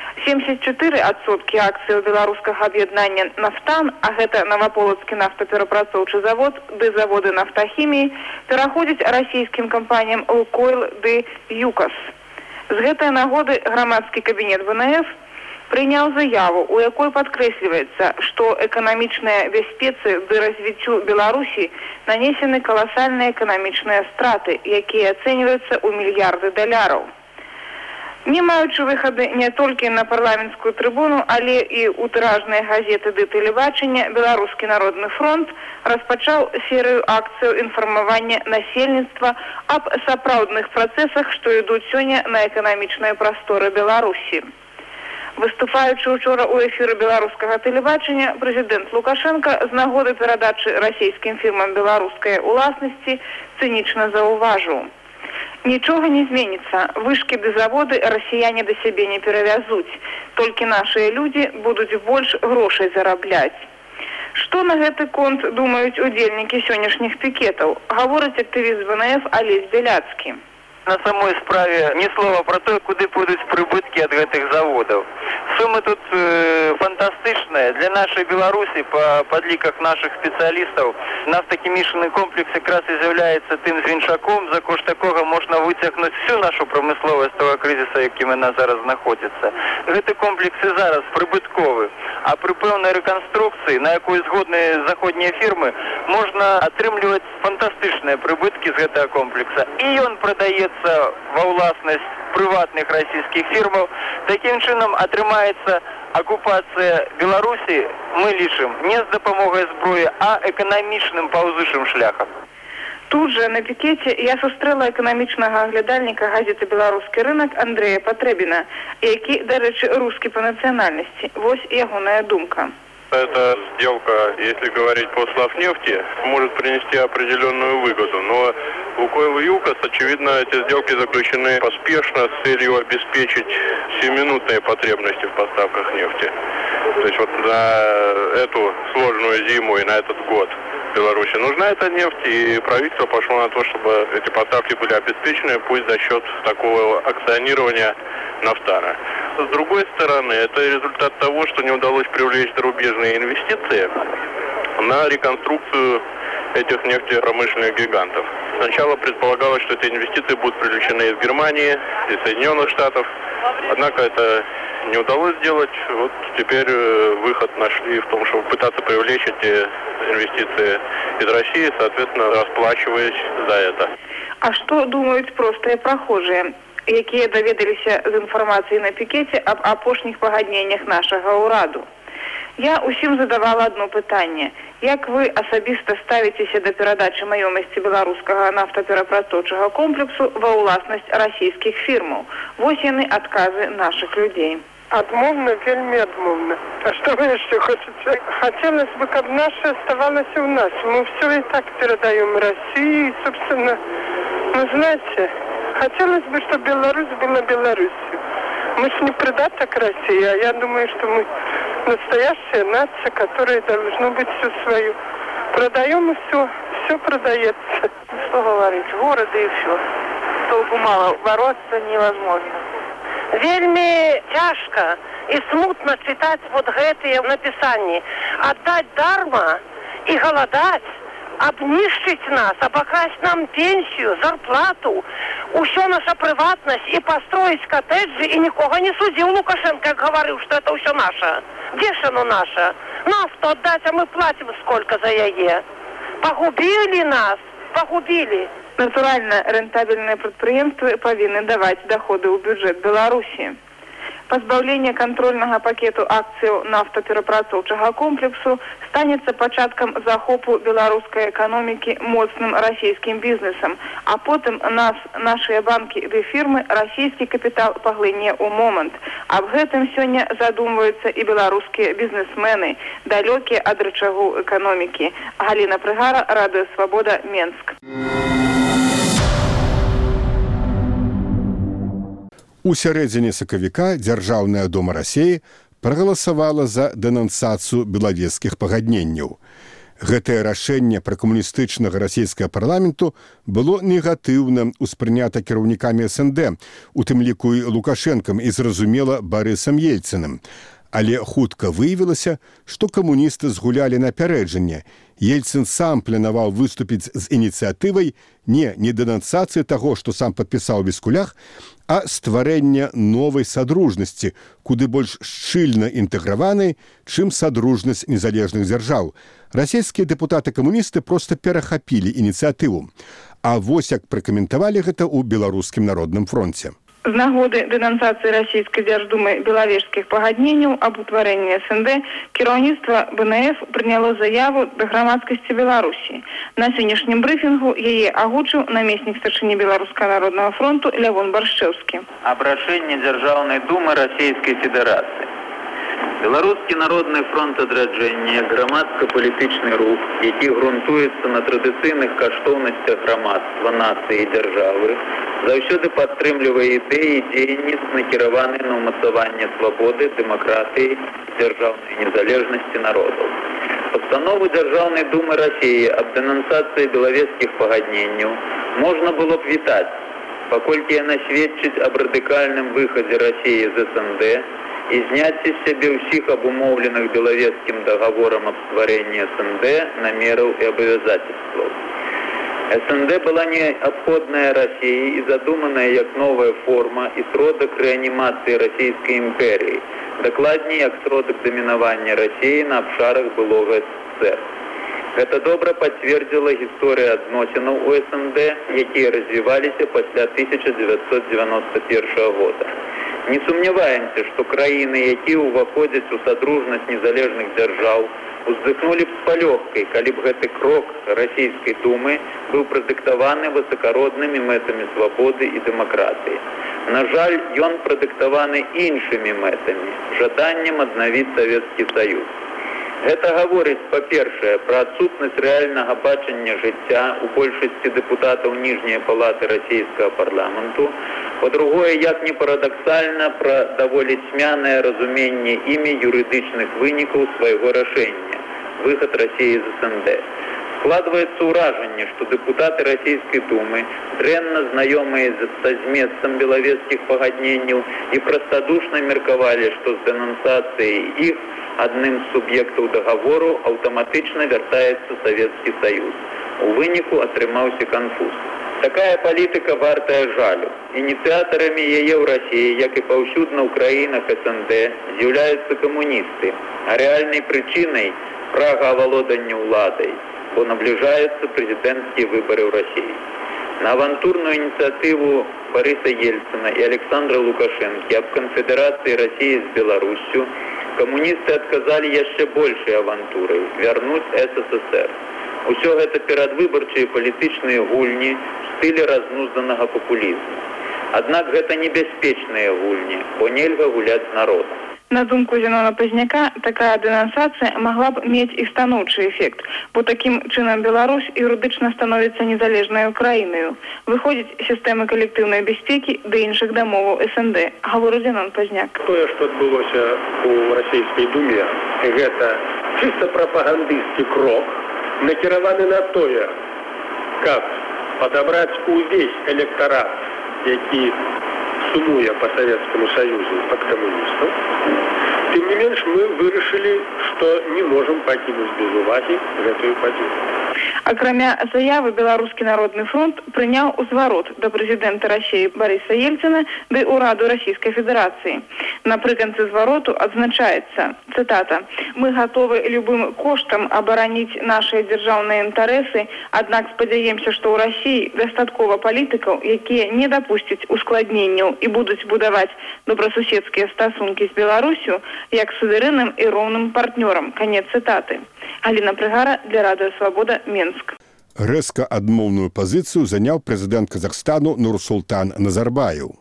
74% акцыяў беларускага аб'яднання «Нафтан», а гэта Новополоцкі нафтаперапрацоўчы завод ды заводы нафтахіміі, пераходзяць расійскім кампаніям «Лукойл» ды «Юкас». З гэтай нагоды грамадскі кабінет ВНФ прыняў заяву, у якой падкрэсліваецца, што эканамічныя бяспецы ды развіццю Беларусі нанесены каласальныя эканамічныя страты, якія ацэньваюцца ў мільярды даляраў. Не маючы выхады не толькі на парламенцкую трыбуну, але і ў тыражныя газеты ды тэлебачання, Беларускі народны фронт распачаў серыю акцыяў інфармавання насельніцтва аб сапраўдных працэсах, што ідуць сёння на эканамічныя прасторы Беларусі. Выступаючы учора ў эфіры беларускага тэлебачання, прэзідэнт Лукашэнка з нагоды перадачы расійскім фірмам беларускай уласнасці цынічна заўважыў: нічога не зменіцца, вышкі ды заводы расіяне да сябе не перавязуць, толькі нашыя людзі будуць больш грошай зарабляць. Што на гэты конт думаюць удзельнікі сённяшніх пікетаў, гаворыць актывіст ВНФ Алесь Беляцкі. На самой справе ні слова про то, куды пойдуць прыбыткі ад гэтых заводаў. Сумы тут фантастычныя. Для нашай Беларусі, па падліках нашых спецыялістаў, нафтахімічны комплекс якраз і з'яўляецца тым звінчаком, за кошт якога можна выцягнуць всю нашу прамысловасць того крызіса, якім яна зараз знаходзіцца. Гэты комплекс і зараз прыбытковы, а пры пэўнай рэканструкцыі, на якой згодныя заходнія фірмы, можна атрымліваць фантастычныя прыбыткі з гэтага комплекса. І ён прадаецца ва ўласнасць прыватных расійскіх фірмаў. Такім чынам атрымаецца акупацыя Беларусі, мы лічым, не з дапамогай зброі, а эканамічным паўзучым шляхам. Тут же на пікеце я сустрэла эканамічнага аглядальніка газеты «Беларускі рынок» Андрэя Патрэбіна, які, дарэчы, рускі па нацыянальнасці. Вось ягоная думка. Эта сделка, если говорить по Славнефти, может принести определенную выгоду. Но Лукойл и ЮКОС, очевидно, эти сделки заключены поспешно с целью обеспечить сиюминутные потребности в поставках нефти. То есть вот на эту сложную зиму и на этот год Беларуси нужна эта нефть, и правительство пошло на то, чтобы эти поставки были обеспечены, пусть за счет такого акционирования Нафтана. С другой стороны, это результат того, что не удалось привлечь зарубежные инвестиции на реконструкцию этих нефтепромышленных гигантов. Сначала предполагалось, что эти инвестиции будут привлечены из Германии, из Соединенных Штатов, однако это не удалось сделать. Вот теперь выход нашли в том, чтобы пытаться привлечь эти инвестиции из России, соответственно, расплачиваясь за это. А что думают простые прохожие, якія даведаліся з інфармацыі на пікеце аб апошніх пагадненнях нашага ўраду? Я усім задавала одно пытанне. Як вы асабіста ставіцеся да перадачы маёмасці беларускага нафтаперапрацоўчага комплексу ва ўласнасць расійскіх фірмаў? Вось яны адказы нашых людзей. Адмовна, вельмі адмовна. А что вы еще хотите? Хотелось бы, чтобы наше оставалось у нас. Мы все и так передаем России. Собственно, ну, знаете, хотелось бы, чтобы Беларусь была Беларусью. Мы же не придаток России, а я думаю, что мы настоящая нация, которая должна быть всю свою. Продаем и все продается. Что говорить, города и все. Толку мало, бороться невозможно. Вельми тяжко и смутно читать вот гэтые написания. Отдать дарма и голодать, обнищить нас, обокрасть нам пенсию, зарплату, усё наша приватность и построить коттеджи, и никого не судил Лукашенко, как говорил, что это все наше. Где же оно наше? Нафту отдать, а мы платим сколько за яе. Погубили нас, погубили. Натуральна, рэнтабельныя прадпрыемствы павінны даваць доходы ў бюджэт Беларусі. Пазбаўленне кантрольнага пакету акцыяў нафтаперапрацоўчага комплексу станецца пачаткам захопу беларускай эканомікі моцным расійскім бізнесам, а потым нашыя банкі ды фірмы расійскі капітал паглыне ў момант. Аб гэтым сёння задумваюцца і беларускія бізнесмены, далёкія ад рычагу эканомікі. Галіна Прыгара, Радыё Свабода, Менск. У сярэдзіне сакавіка Дзяржаўная дума Расіі прагаласавала за дэнансацыю белавежскіх пагадненняў. Гэтае рашэнне пракамуністычнага расійскага парламенту было негатыўна ўспрынята кіраўнікамі СНД, у тым ліку і Лукашэнкам і, зразумела, Барысам Ельцыным. Але хутка выявілася, што камуністы згулялі напярэджанне. Ельцын сам планаваў выступіць з ініцыятывай не дэнансацыі таго, што сам падпісаў Бескулях, а стварэння новай садружнасці, куды больш шчыльна інтэграванай, чым садружнасць незалежных дзяржаў. Расійскія дэпутаты-камуністы проста перахапілі ініцыятыву. А вось як пракаментавалі гэта ў Беларускім народным фронце. З нагоды дэнансацыі расійскай дзярждумы белавежскіх пагадненняў аб утварэнні СНД кіраўніцтва БНФ прыняло заяву да грамадскасці Беларусі. На сённяшнім брыфінгу яе агучыў намеснік старшыні Беларускага народнага фронту Лявон Баршчэўскі. Аб рашэнні Дзяржаўнай думы Расійскай Федэрацыі. Беларускі народны фронт адраджэння, грамадска-палітычны рух, які грунтуецца на традыцыйных каштоўнасцях грамадства, нацыі і дзяржавы, заўсёды падтрымлівае ідэі і дзеянні, накіраваныя на ўмацаванне свабоды, дэмакратыі і дзяржаўнай незалежнасці народаў. Пастанову Дзяржаўнай думы Расіі аб дэнансацыі белавежскіх пагадненняў можна было б вітаць, паколькі яна сведчыць аб радыкальным выхадзе Расіі з СНД і зняцці з сябе ўсіх абумоўленых белавежскім дагаворам аб стварэнні СНД намераў і абавязацельстваў. СНД была неабходная Расіі і задуманая як новая форма і сродак рэанімацыі расійскай імперіі, дакладней як сродак дамінавання Расіі на абшарах былога СССР. Гэта добра пацвердзіла гісторыя адносінаў у СНД, якія развіваліся пасля 1991 года. Не сумняваемся, што краіны, якія ўваходзяць у садружнасць незалежных дзяржаў, уздыхнулі б з палёгкай, калі б гэты крок расійскай думы быў прадыктаваны высакароднымі мэтамі свабоды і дэмакратыі. На жаль, ён прадыктаваны іншымі мэтамі, жаданнем аднавіць Савецкі Саюз. Гэта гаворыць, па-першае, пра адсутнасць рэальнага бачання жыцця у большасці дэпутатаў ніжняй палаты расійскага парламенту, па-другое, як не парадаксальна, пра даволі цьмянае разуменне імі юрыдычных вынікаў свайго рашэння – выхад Расіі з СНД. Складваецца ўражанне, што дэпутаты расійскай думы, дрэнна знаёмыя са зместам белавежскіх пагадненняў і прастадушна меркавалі, што з дэнансацыяй іх адным з суб'ектаў дагавору аўтаматычна вяртаецца Савецкі Саюз. У выніку атрымаўся канфуз. Такая палітыка вартая жалю. Ініцыятарамі яе ў Расіі, як і паўсюдна ў краінах СНД, з'яўляюцца камуністы, а рэальнай прычынай прага авалодання ўладай, бо набліжаюцца прэзідэнцкія выбары ў Расіі. На авантурную ініцыятыву Барыса Ельцына і Александра Лукашэнкі аб канфедэрацыі Расіі з Беларуссю камуністы адказалі яшчэ большай авантурай – вярнуць СССР. Усё гэта перадвыбарчыя палітычныя гульні ў стылі разнузданага папулізму. Аднак гэта небяспечныя гульні, бо нельга гуляць з народам. На думку Зенона Пазняка, такая денонсацыя могла б мець і станоўчы эфект, бо такім чынам Беларусь юрыдычна становіцца незалежнай краінаю. Выходзіць сістэмы калектыўнай бяспекі да іншых дамоваў СНД, гаворыць Зенон Пазняк. Тое, што адбылося ў расійскай думе, гэта чыста прапагандысцкі крок, накіраваны на тое, каб падабраць увесь электарат, які сумуе по Советскому Союзу под коммунистов. Тем не менш, мы вырашылі, што не можам пакінуць без увагі гэтую падзею. Акрамя заявы, Беларускі народны фронт прыняў узварот да прэзідэнта Расіі Барыса Ельцына ды ўраду Расійскай Федэрацыі. Напрыканцы звароту адзначаецца, цытата, «Мы гатовы любым коштам абараніць нашыя дзяржаўныя інтарэсы, аднак спадзяемся, што ў Расіі дастаткова палітыкаў, якія не дапусцяць ускладненняў і будуць будаваць добрасуседскія стасункі з Беларусю як суверэнным і роўным партнёрам». Канец цытаты. Галіна Прыгара для Радыё Свабода, Менск. Рэзка адмоўную пазіцыю заняў прэзідэнт Казахстану Нурсултан Назарбаев.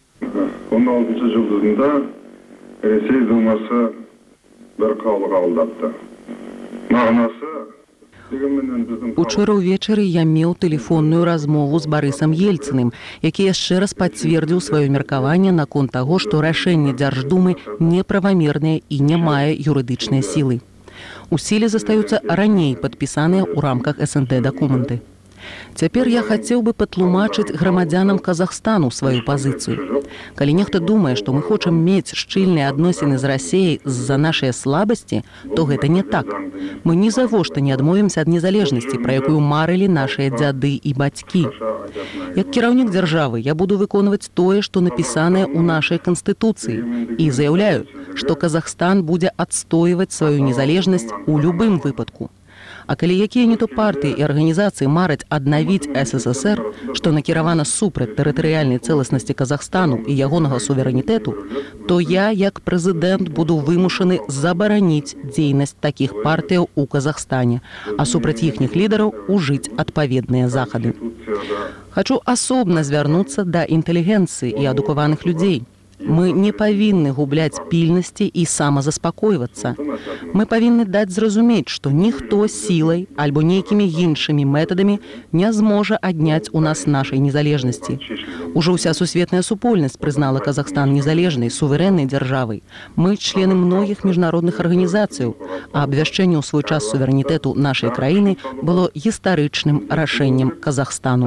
Учора ўвечары я меў тэлефонную размову з Барысам Ельцыным, які яшчэ раз пацвердзіў сваё меркаванне наконт таго, што рашэнне Дзярждумы неправамернае і не мае юрыдычнай сілы. У сіле застаюцца раней падпісаныя ў рамках СНД дакументы. Цяпер я хацеў бы патлумачыць грамадзянам Казахстану сваю пазіцыю. Калі нехта думае, што мы хочам мець шчыльныя адносіны з Расіяй з-за нашай слабасці, то гэта не так. Мы ні завошта не адмовімся ад незалежнасці, пра якую марылі нашыя дзяды і бацькі. Як кіраўнік дзяржавы я буду выконваць тое, што напісанае ў нашай канстытуцыі, і заяўляю, што Казахстан будзе адстойваць сваю незалежнасць у любым выпадку. А калі якія не то партыі і арганізацыі мараць аднавіць СССР, што накіравана супраць тэрытарыяльнай цэласнасці Казахстану і ягонага суверэнітэту, то я, як прэзідэнт, буду вымушаны забараніць дзейнасць такіх партыяў у Казахстане, а супраць іхніх лідараў ужыць адпаведныя захады. Хачу асобна звярнуцца да інтэлігенцыі і адукаваных людзей. Мы не павінны губляць пільнасці і самазаспакойвацца. Мы павінны даць зразумець, што ніхто сілай альбо нейкімі іншымі метадамі не зможа адняць у нас нашай незалежнасці. Ужо ўся сусветная супольнасць прызнала Казахстан незалежнай, суверэннай дзяржавай. Мы члены многіх міжнародных арганізацыяў, а абвяшчэнне ў свой час суверэнітэту нашай краіны было гістарычным рашэннем Казахстану.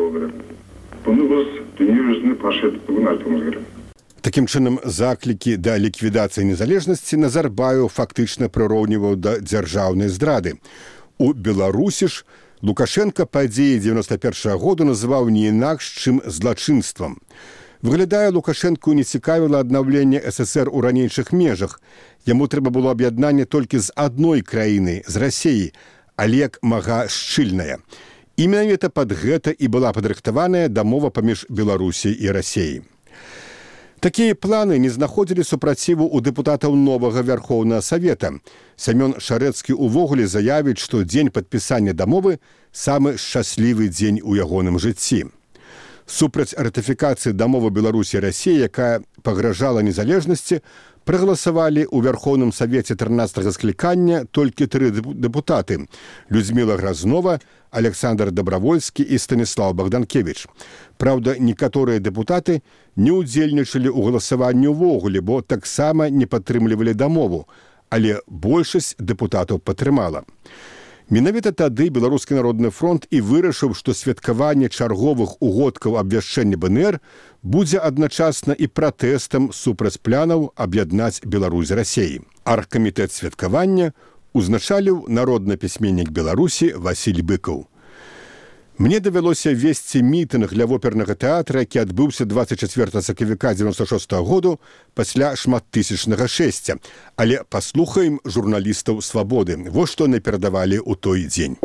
Такім чынам, заклікі да ліквідацыі незалежнасці Назарбаев фактычна прыроўніваў да дзяржаўнай здрады. У Беларусі ж Лукашенко падзеі 91-го году называў не інакш, чым злачынствам. Выглядае, Лукашенку не цікавіла аднаўленне ССР у ранейшых межах. Яму трэба было аб'яднанне толькі з адной краіны, з Расіі, але як мага шчыльная. І менавіта пад гэта і была падрыхтаваная дамова паміж Беларусій і Расіяй. Такія планы не знаходзілі супраціву ў дэпутатаў новага Вярхоўнага Савета. Сямён Шарэцкі ўвогуле заявіць, што дзень падпісання дамовы самы шчаслівы дзень у ягоным жыцці. Супраць ратыфікацыі дамовы Беларусі і Расіі, якая пагражала незалежнасці, прагаласавалі ў Вярхоўным Савеце 13-го склікання толькі 3 дэпутаты – Людміла Гразнова, Александр Добравольскі і Станіслав Богданкевич. Праўда, некаторыя дэпутаты не ўдзельнічалі ў галасаванні ўвогуле, бо таксама не падтрымлівалі дамову, але большасць дэпутатаў падтрымала. Менавіта тады Беларускі народны фронт і вырашыў, што святкаванне чарговых угодкаў абвяшчэння БНР будзе адначасна і пратэстам супраць планаў аб'яднаць Беларусь з Расіяй. Аргкамітэт святкавання узначаліў народны пісьменнік Беларусі Васіль Быкаў. Мне давялося весці мітынг для опернага тэатра, які адбыўся 24 сакавіка 96-го году пасля шматтысячнага шэсця. Але паслухаем журналістаў «Свабоды». Вось што наперадавалі ў той дзень.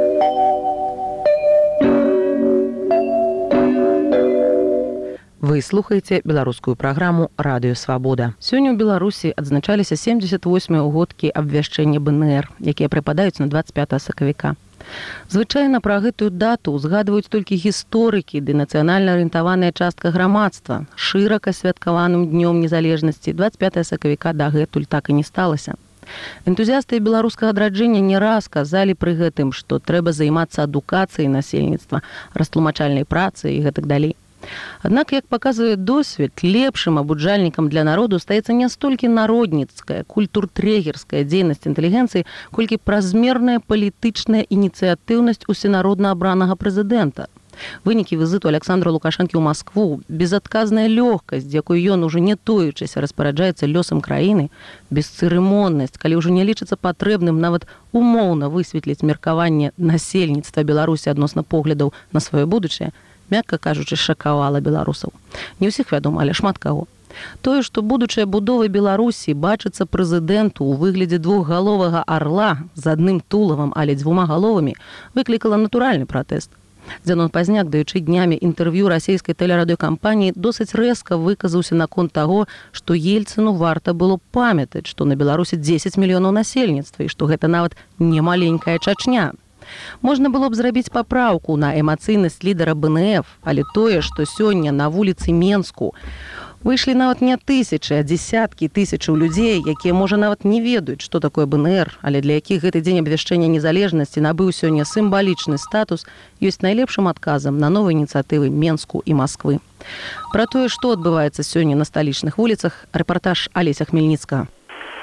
Вы слухаеце беларускую праграму «Радыё Свабода». Сёння ў Беларусі адзначаліся 78 угодкі абвяшчэння БНР, якія прыпадаюць на 25 сакавіка. Звычайна пра гэтую дату узгадваюць толькі гісторыкі ды нацыянальна арыентаваная частка грамадства. Шырака святкаваным днём незалежнасці 25 сакавіка дагэтуль так і не сталася. Энтузіасты беларускага адраджэння не раз казалі пры гэтым, што трэба займацца адукацыяй насельніцтва, растлумачальнай працай і гэтак далей. Аднак, як паказвае досвед, лепшым абуджальнікам для народу стаецца не столькі народніцкая, культуртрегерская дзейнасць інтэлігенцыі, колькі празмерная палітычная ініцыятыўнасць усенародна абранага прэзідэнта. Вынікі візіту Александра Лукашэнкі ў Маскву, безадказная лёгкасць, якой ён ужо не тоючыся распараджаецца лёсам краіны, бесцырымоннасць, калі ўжо не лічыцца патрэбным нават умоўна высветліць меркаванне насельніцтва Беларусі адносна поглядаў на сваё будучае, мякка кажучы, шакавала беларусаў. Не ўсіх вядома, але шмат каго. Тое, што будучая будова Беларусі бачыцца прэзідэнту ў выглядзе двухгаловага арла з адным тулавам, але дзвюма галовамі, выклікала натуральны пратэст. Дзянон Пазняк, даючы днямі інтэрв'ю расійскай тэлерадыёкампаніі, досыць рэзка выказаўся наконт таго, што Ельцыну варта было памятаць, што на Беларусі 10 мільёнаў насельніцтва і што гэта нават не маленькая Чачня. Можна было б зрабіць папраўку на эмацыйнасць лідара БНФ, але тое, што сёння на вуліцы Менску выйшлі нават не тысячы, а дзесяткі тысячаў людзей, якія, можа, нават не ведаюць, што такое БНР, але для якіх гэты дзень абвяшчэння незалежнасці набыў сёння сімвалічны статус, ёсць найлепшым адказам на новыя ініцыятывы Менску і Масквы. Пра тое, што адбываецца сёння на сталічных вуліцах, рэпартаж Алеся Хмельніцкага.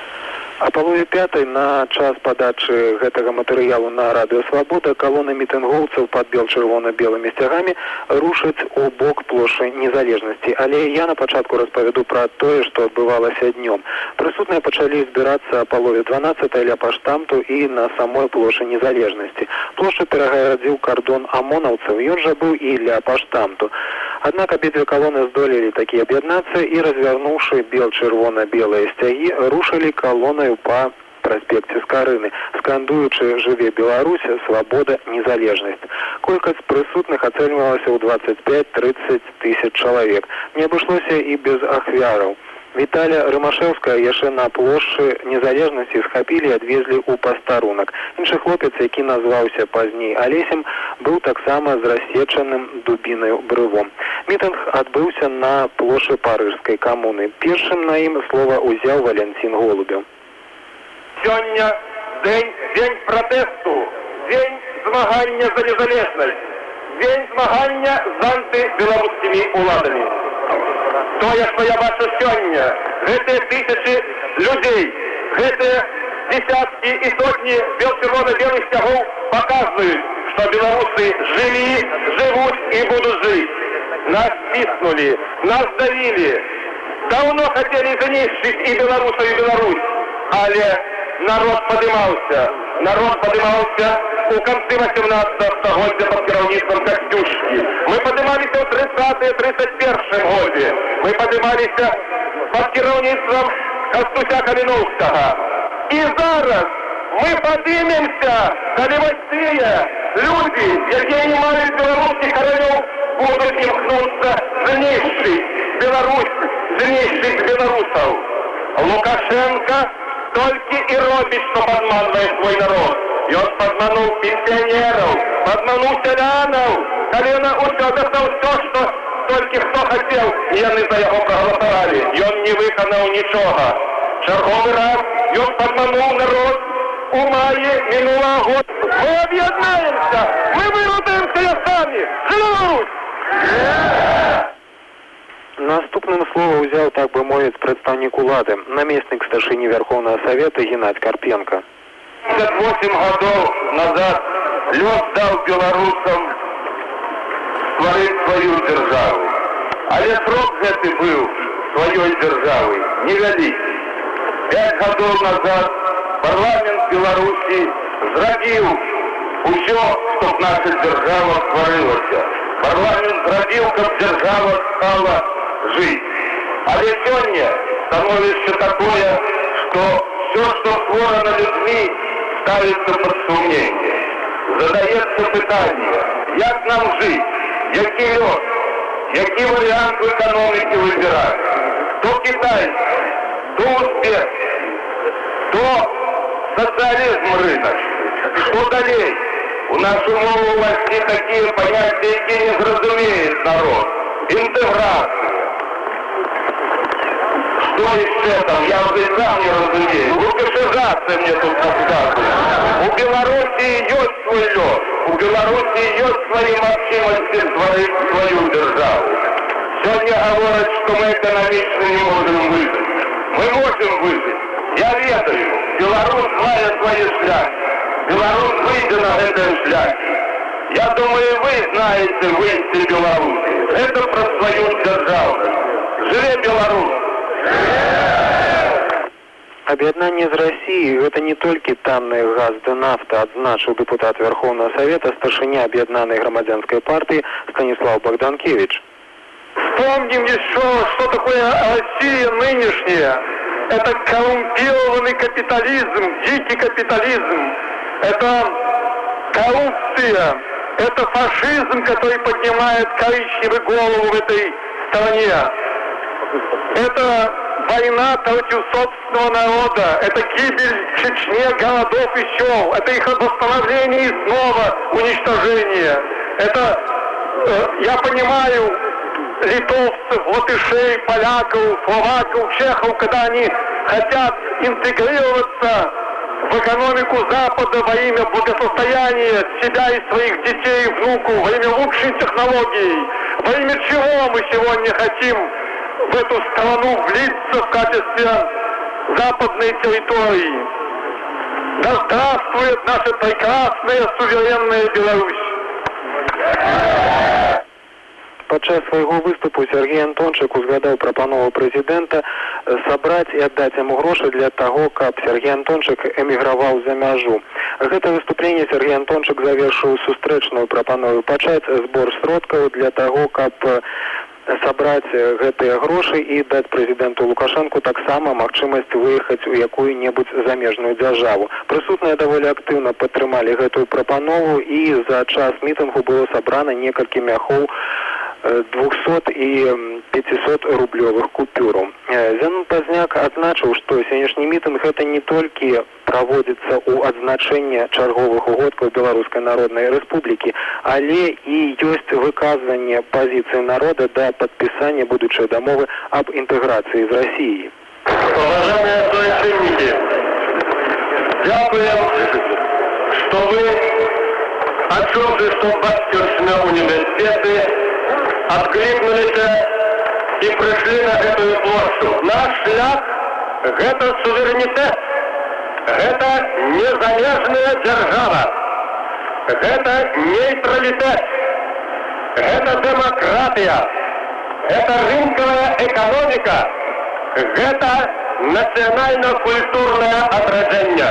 А палове пятай на час падачы гэтага матэрыялу на радыё Свабода калоны мітынгоўцаў пад бел-чырвона-белымі сцягамі рушаць у бок плошчы незалежнасці. Але я на пачатку распавяду пра тое, што адбывалася днём. Прысутныя пачалі збірацца а палове 12 ля паштамту і на самой плошчы незалежнасці. Плошчу перагарадзіў кардон амонаўцаў, ён жа быў і ля паштамту. Аднак абедзве калоны здолелі такі аб'яднацца і, развярнуўшы бел-чырвона-белыя сцягі, рушылі калонай па праспекце Скарыны, скандуючы «Жыве Беларусь, свабода, незалежнасць». Колькасць прысутных ацэньвалася ў 25-30 тысяч чалавек. Не абышлося і без ахвяраў. Віталя Рымашэўская яшчэ на плошчы незалежнасці схапілі і адвезлі ў пастарунак. Іншы хлопец, які назваўся пазней Алесем, быў таксама з рассечаным дубінаю брывом. Мітынг адбыўся на плошчы Парыжскай камуны. Першым на ім слова ўзяў Валянцін Голубеў. Сёння дзень пратэсту, дзень змагання за незалежнасць, дзень змагання з антыбеларускімі уладамі. Тое, што я бачу сёння, гэтыя тысячы людзей, гэтыя десяткі і сотні бел-чырвона-белых сцягоў паказваюць, што беларусы жылі, жывуць і будуць жыць. Нас стиснули, нас давили. Давно хотели знищить и белорусов, и Беларусь. Але народ поднимался у конце 18 стагоддзя под кіраўніцтвам Касцюшкі. Мы поднимались в 30-31 году. Мы поднимались под кіраўніцтвам Кастуся Каліновскага. И зараз мы поднимемся, калі вось тыя люди, якія не маюць беларускіх каранёў, будут імкнуцца знищить Беларусь, знищить белорусов. Лукашенко только и робит, что подманывает свой народ. И он подманул пенсионеров, подманул селянов, колено усё достал все, что только кто хотел, и они за его проголосовали. И он не виконал ничего. Черговый раз он подманул народ у мае минулого года. Мы объединяемся, мы вырубаемся сами. Беларусь! Наступным слово взял, так бы мовить, представник улады, наместник старшини Верховного Совета Геннадий Карпенко. 58 годов назад лед дал белорусам створить свою державу. Але срок гэты был своей державы невеликий. 5 годов назад парламент Беларуси зрадил все, чтоб наша держава створилась. Парламент зрадил, как держава стала жить. Але сегодня становится такое, что все, что створено людьми, ставится под сомнение. Задается питание, как нам жить, який лед, який вариант в экономике выбирать. То Китай, то успех, то социализм рынок. Что далее? у нашу мову увайшли такие понятия, які не зрозуміє народ. Інтеграція. Что еще там? Я уже сам не разумею. Лукашизация мне тут подсказывает. У Белоруссии есть свой лед. У Белоруссии есть свои максимальности, свою державу. Сегодня говорят, что мы экономично не можем выжить. Мы можем выжить. Я ведаю. Беларусь знает свои шляхи. Беларусь выйдет на этом шляхе. Я думаю, вы знаете выйти Беларуси. Это про свою державность. Живе Беларусь! Аб'яднанне з Расіі гэта не толькі танны газ ды нафта, адзначыў дэпутат Верховного Совета, старшыня Объединенной громадянской партии Станислав Богданкевич. Вспомним еще, что такое Россия нынешняя. Это коррумпированный капитализм, дикий капитализм. Это коррупция. Это фашизм, который поднимает коричневую голову в этой стране. Это война против собственного народа. Это гибель в Чечне, городов и сел. Это их восстановление и снова уничтожение. Это, я понимаю, литовцев, латышей, поляков, словаков, чехов, когда они хотят интегрироваться в экономику Запада во имя благосостояния себя и своих детей и внуков, во имя лучшей технологий. Во имя чего мы сегодня хотим в эту страну влиться в качестве западной территории? Да здравствует наша прекрасная суверенная Беларусь! Падчас свайго выступу Сергей Антончык узгадаў прапанову прэзідэнта сабраць і аддаць яму грошы для таго, каб Сергей Антончык эміграваў за мяжу. Гэта выступленне Сергей Антончык завершыў сустрэчную прапанову пачаць збор сродкаў для таго, каб сабраць гэтыя грошы і даць прэзідэнту Лукашэнку таксама магчымасць выехаць у якую-небудзь замежную дзяржаву. Прысутныя даволі актыўна падтрымалі гэтую прапанову і за час мітынгу было сабрана некалькі мяхоў 200 і 500 рублёвых купюраў. Зянон Пазняк адзначыў, што сённяшні мітынг гэта не толькі праводзіцца ў адзначэнне чарговых угодкаў Беларускай Народнай Рэспублікі, але і ёсць выказванне пазіцыі народа да падпісання будучай дамовы аб інтэграцыі з Расіяй. Уважаемые соотечественники, дякуем, что вы отчёты, что батьківщина университеты откликнулись и пришли на эту площадь. Наш шлях – это суверенитет, это незалежная держава, это нейтралитет, это демократия, это рынковая экономика, это национально-культурное отражение.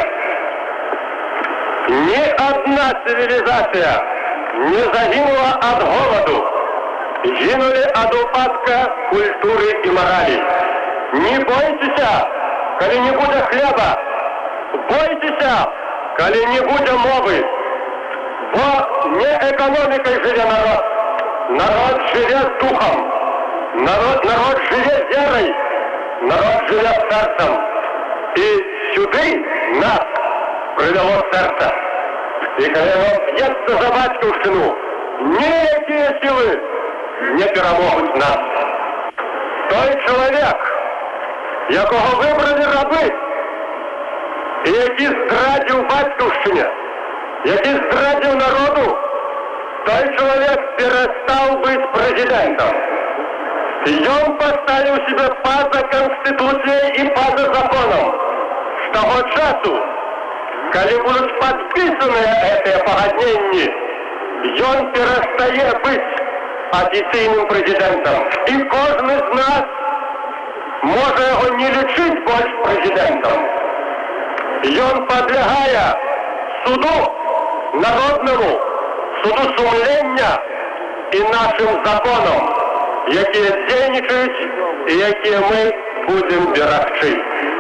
Ни одна цивилизация не загинула от голоду, гинули от упадка культуры и морали. Не бойтесь, коли не будет хлеба, бойтесь, коли не будет мовы. Бо не экономикой живет народ, народ живет духом, народ живет верой, народ живет сердцем. И сюды нас привело сердце. И когда он бьется за батьківщину, никакие силы не перемогут нас. Той чоловік, якого вибрали раби, і який зрадив батьківщині, який зрадив народу, той чоловік перестав бути президентом. И он поставил себе поза Конституцией и поза законом. С того часу, когда будут подписаны эти погоднения, он перестает быть официальным президентом. И каждый из нас может его не лечить больше президентом. И он, подлегая суду народному, суду сумления и нашим законам, які дзейнічаюць і якія мы будзем берагчы.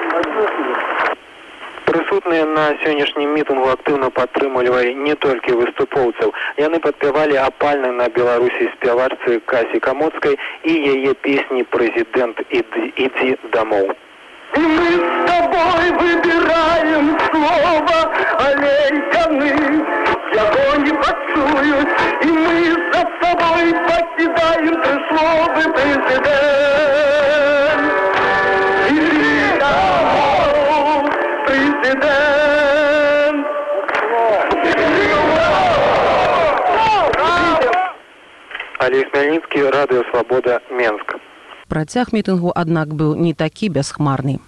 Прысутныя на сённяшнім мітынгу актыўна падтрымлівалі не толькі выступоўцаў. Яны падпявалі апальна на беларусі спявачцы Касі Камоцкай і яе песні «Прэзідэнт, ідзі дамоў». И мы с тобой выбираем слово «Олень-коны», яго не Алей Смельніцкі, Радыё Свабода, Менск. Працяг мітынгу, аднак, быў не такі бясхмарны.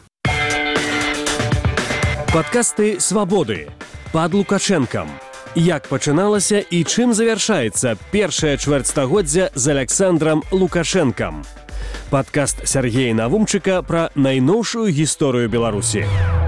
Падкасты «Свабоды» пад Лукашэнкам. Як пачыналася і чым завяршаецца першае чвэрцьстагоддзя з Александрам Лукашэнкам. Падкаст Сяргея Навумчыка пра найноўшую гісторыю Беларусі.